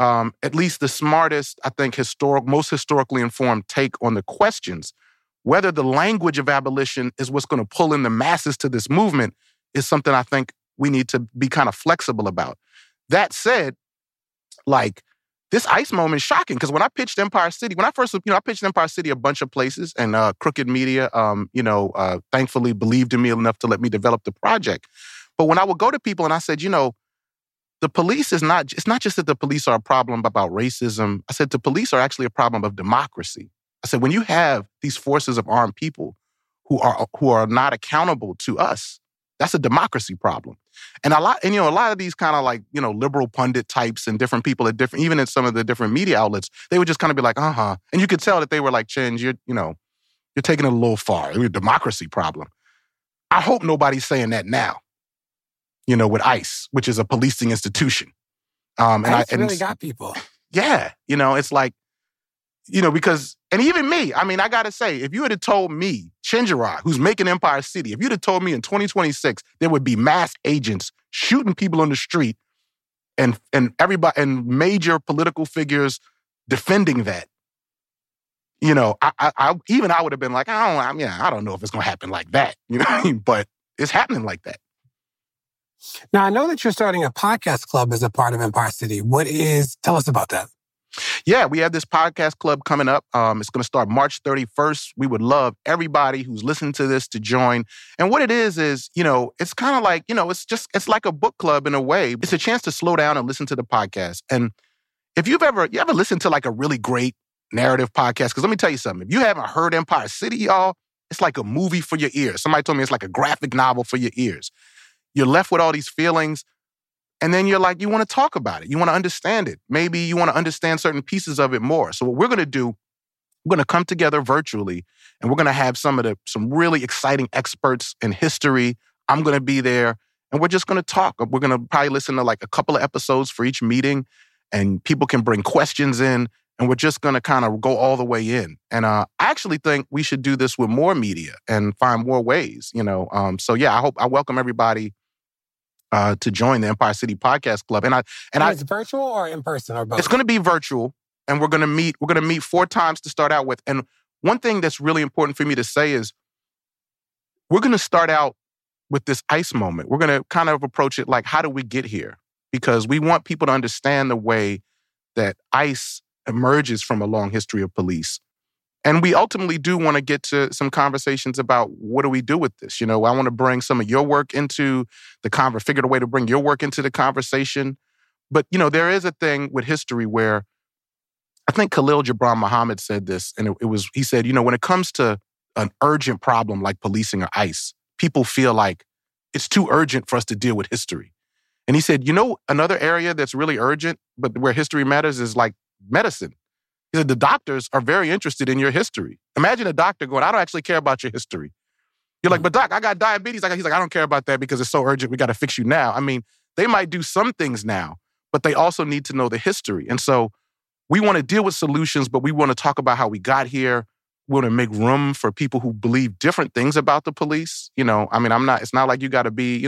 at least the smartest, I think, most historically informed take on the questions. Whether the language of abolition is what's going to pull in the masses to this movement is something I think we need to be kind of flexible about. That said, like, this ICE moment is shocking because when I pitched Empire City, I pitched Empire City a bunch of places, and Crooked Media, thankfully believed in me enough to let me develop the project. But when I would go to people and I said, the police it's not just that the police are a problem about racism. I said the police are actually a problem of democracy. I said, when you have these forces of armed people who are not accountable to us, that's a democracy problem. And a lot of these kind of like, liberal pundit types and different people even in some of the different media outlets, they would just kind of be like, and you could tell that they were like, Chinj, you're taking it a little far. It's a democracy problem. I hope nobody's saying that now, with ICE, which is a policing institution. ICE really got people. Yeah. It's like, because, and even me, I got to say, if you had told me, Chinjaraj, who's making Empire City, if you'd have told me in 2026, there would be mass agents shooting people on the street and everybody and major political figures defending that, I would have been like, I don't know if it's going to happen like that, but it's happening like that. Now, I know that you're starting a podcast club as a part of Empire City. Tell us about that. Yeah, we have this podcast club coming up. It's going to start March 31st. We would love everybody who's listening to this to join. And what it is, it's kind of like, it's like a book club in a way. It's a chance to slow down and listen to the podcast. And if you ever listened to like a really great narrative podcast, because let me tell you something, if you haven't heard Empire City, y'all, it's like a movie for your ears. Somebody told me it's like a graphic novel for your ears. You're left with all these feelings. And then you're like, you want to talk about it. You want to understand it. Maybe you want to understand certain pieces of it more. So what we're going to do, we're going to come together virtually and we're going to have some really exciting experts in history. I'm going to be there and we're just going to talk. We're going to probably listen to like a couple of episodes for each meeting and people can bring questions in and we're just going to kind of go all the way in. And I actually think we should do this with more media and find more ways, So yeah, I welcome everybody to join the Empire City Podcast Club. And it's virtual or in person or both? It's going to be virtual and we're going to meet 4 times to start out with. And one thing that's really important for me to say is we're going to start out with this ICE moment. We're going to kind of approach it like, how do we get here? Because we want people to understand the way that ICE emerges from a long history of police. And we ultimately do want to get to some conversations about what do we do with this? I want to bring some of your work into the figure a way to bring your work into the conversation. But, there is a thing with history where I think Khalil Gibran Muhammad said this, and he said, when it comes to an urgent problem like policing or ICE, people feel like it's too urgent for us to deal with history. And he said, another area that's really urgent, but where history matters is like medicine. He said, the doctors are very interested in your history. Imagine a doctor going, I don't actually care about your history. You're like, but doc, I got diabetes. He's like, I don't care about that because it's so urgent. We got to fix you now. They might do some things now, but they also need to know the history. And so we want to deal with solutions, but we want to talk about how we got here. We want to make room for people who believe different things about the police. It's not like you got to be,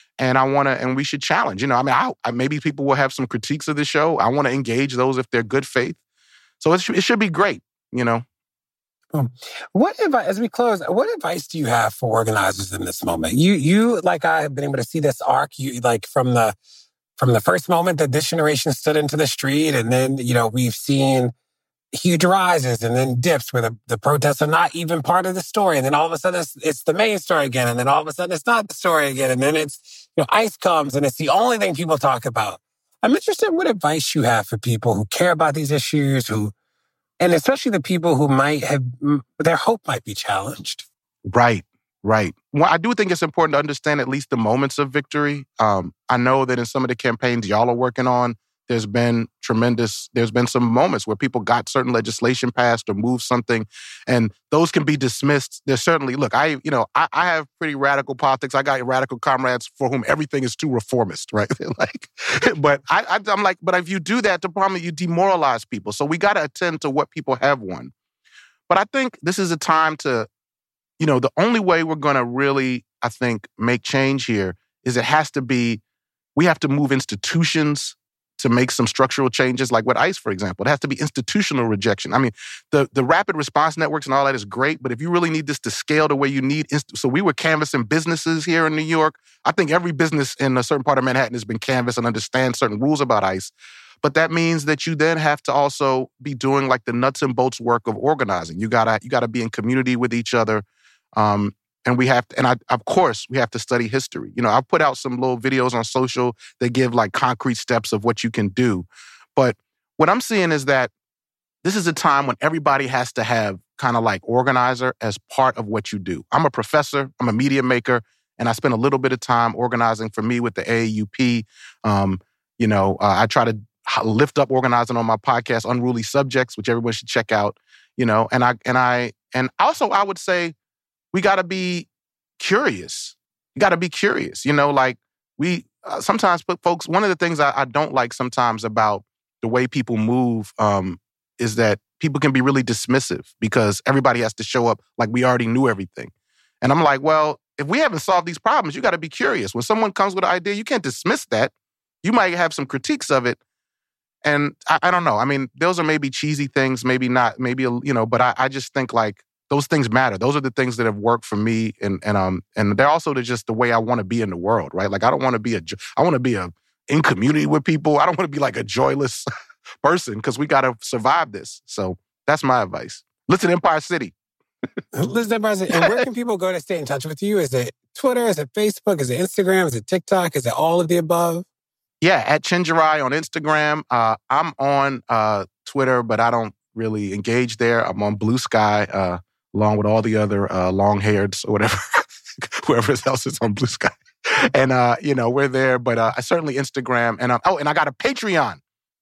and we should challenge, maybe people will have some critiques of the show. I want to engage those if they're good faith. So it should be great, What advice, as we close, what advice do you have for organizers in this moment? You like I have been able to see this arc. You like from the first moment that this generation stood into the street, and then we've seen huge rises and then dips where the protests are not even part of the story, and then all of a sudden it's the main story again, and then all of a sudden it's not the story again, and then it's ICE comes and it's the only thing people talk about. I'm interested in what advice you have for people who care about these issues, and especially the people who might have, their hope might be challenged. Right. Well, I do think it's important to understand at least the moments of victory. I know that in some of the campaigns y'all are working on, there's been some moments where people got certain legislation passed or moved something, and those can be dismissed. There's certainly, look, I have pretty radical politics. I got radical comrades for whom everything is too reformist, right? But I'm like, but if you do that, the problem is you demoralize people. So we got to attend to what people have won. But I think this is a time to, the only way we're going to really, I think, make change here is we have to move institutions to make some structural changes, like with ICE, for example. It has to be institutional rejection. I mean, the rapid response networks and all that is great, but if you really need this to scale the way you need, so we were canvassing businesses here in New York. I think every business in a certain part of Manhattan has been canvassed and understands certain rules about ICE. But that means that you then have to also be doing like the nuts and bolts work of organizing. You gotta be in community with each other. And we have to, of course, we have to study history. You know, I've put out some little videos on social that give like concrete steps of what you can do. But what I'm seeing is that this is a time when everybody has to have kind of like organizer as part of what you do. I'm a professor, I'm a media maker, and I spend a little bit of time organizing for me with the AAUP. I try to lift up organizing on my podcast, Unruly Subjects, which everyone should check out. You know, and also I would say, we got to be curious. You got to be curious. You know, like we sometimes put folks, one of the things I don't like sometimes about the way people move is that people can be really dismissive because everybody has to show up like we already knew everything. And I'm like, well, if we haven't solved these problems, you got to be curious. When someone comes with an idea, you can't dismiss that. You might have some critiques of it. And I don't know. I mean, those are maybe cheesy things, maybe not, maybe, but I just think like, those things matter. Those are the things that have worked for me, and they're also just the way I want to be in the world, right? Like I don't want to be I want to be in community with people. I don't want to be like a joyless person because we got to survive this. So that's my advice. Listen to Empire City. Listen to Empire City. And where can people go to stay in touch with you? Is it Twitter? Is it Facebook? Is it Instagram? Is it TikTok? Is it all of the above? Yeah, at Chenjerai on Instagram. I'm on Twitter, but I don't really engage there. I'm on Blue Sky. Along with all the other long-haireds or whatever, whoever else is on Blue Sky. And, we're there. But I certainly Instagram. And and I got a Patreon,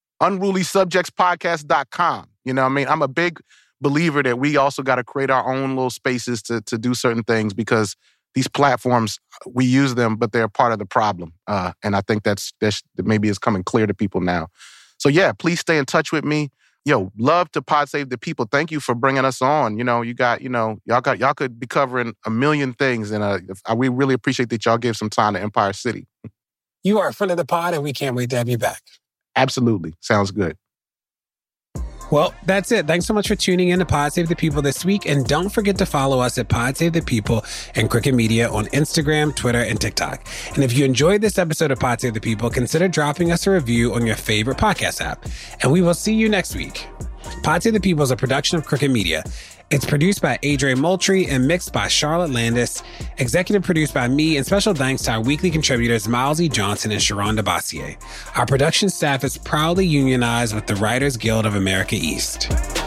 unrulysubjectspodcast.com. You know what I mean? I'm a big believer that we also got to create our own little spaces to do certain things because these platforms, we use them, but they're part of the problem. And I think that maybe is coming clear to people now. So, yeah, please stay in touch with me. Yo, love to Pod Save the People. Thank you for bringing us on. You know, y'all could be covering a million things, and we really appreciate that y'all gave some time to Empire City. You are a friend of the pod, and we can't wait to have you back. Absolutely. Sounds good. Well, that's it. Thanks so much for tuning in to Pod Save the People this week. And don't forget to follow us at Pod Save the People and Cricket Media on Instagram, Twitter, and TikTok. And if you enjoyed this episode of Pod Save the People, consider dropping us a review on your favorite podcast app. And we will see you next week. Pod Save the People is a production of Cricket Media. It's produced by Adrian Moultrie and mixed by Charlotte Landis, executive produced by me, and special thanks to our weekly contributors Miles E. Johnson and Sharonda Bossier. Our production staff is proudly unionized with the Writers Guild of America East.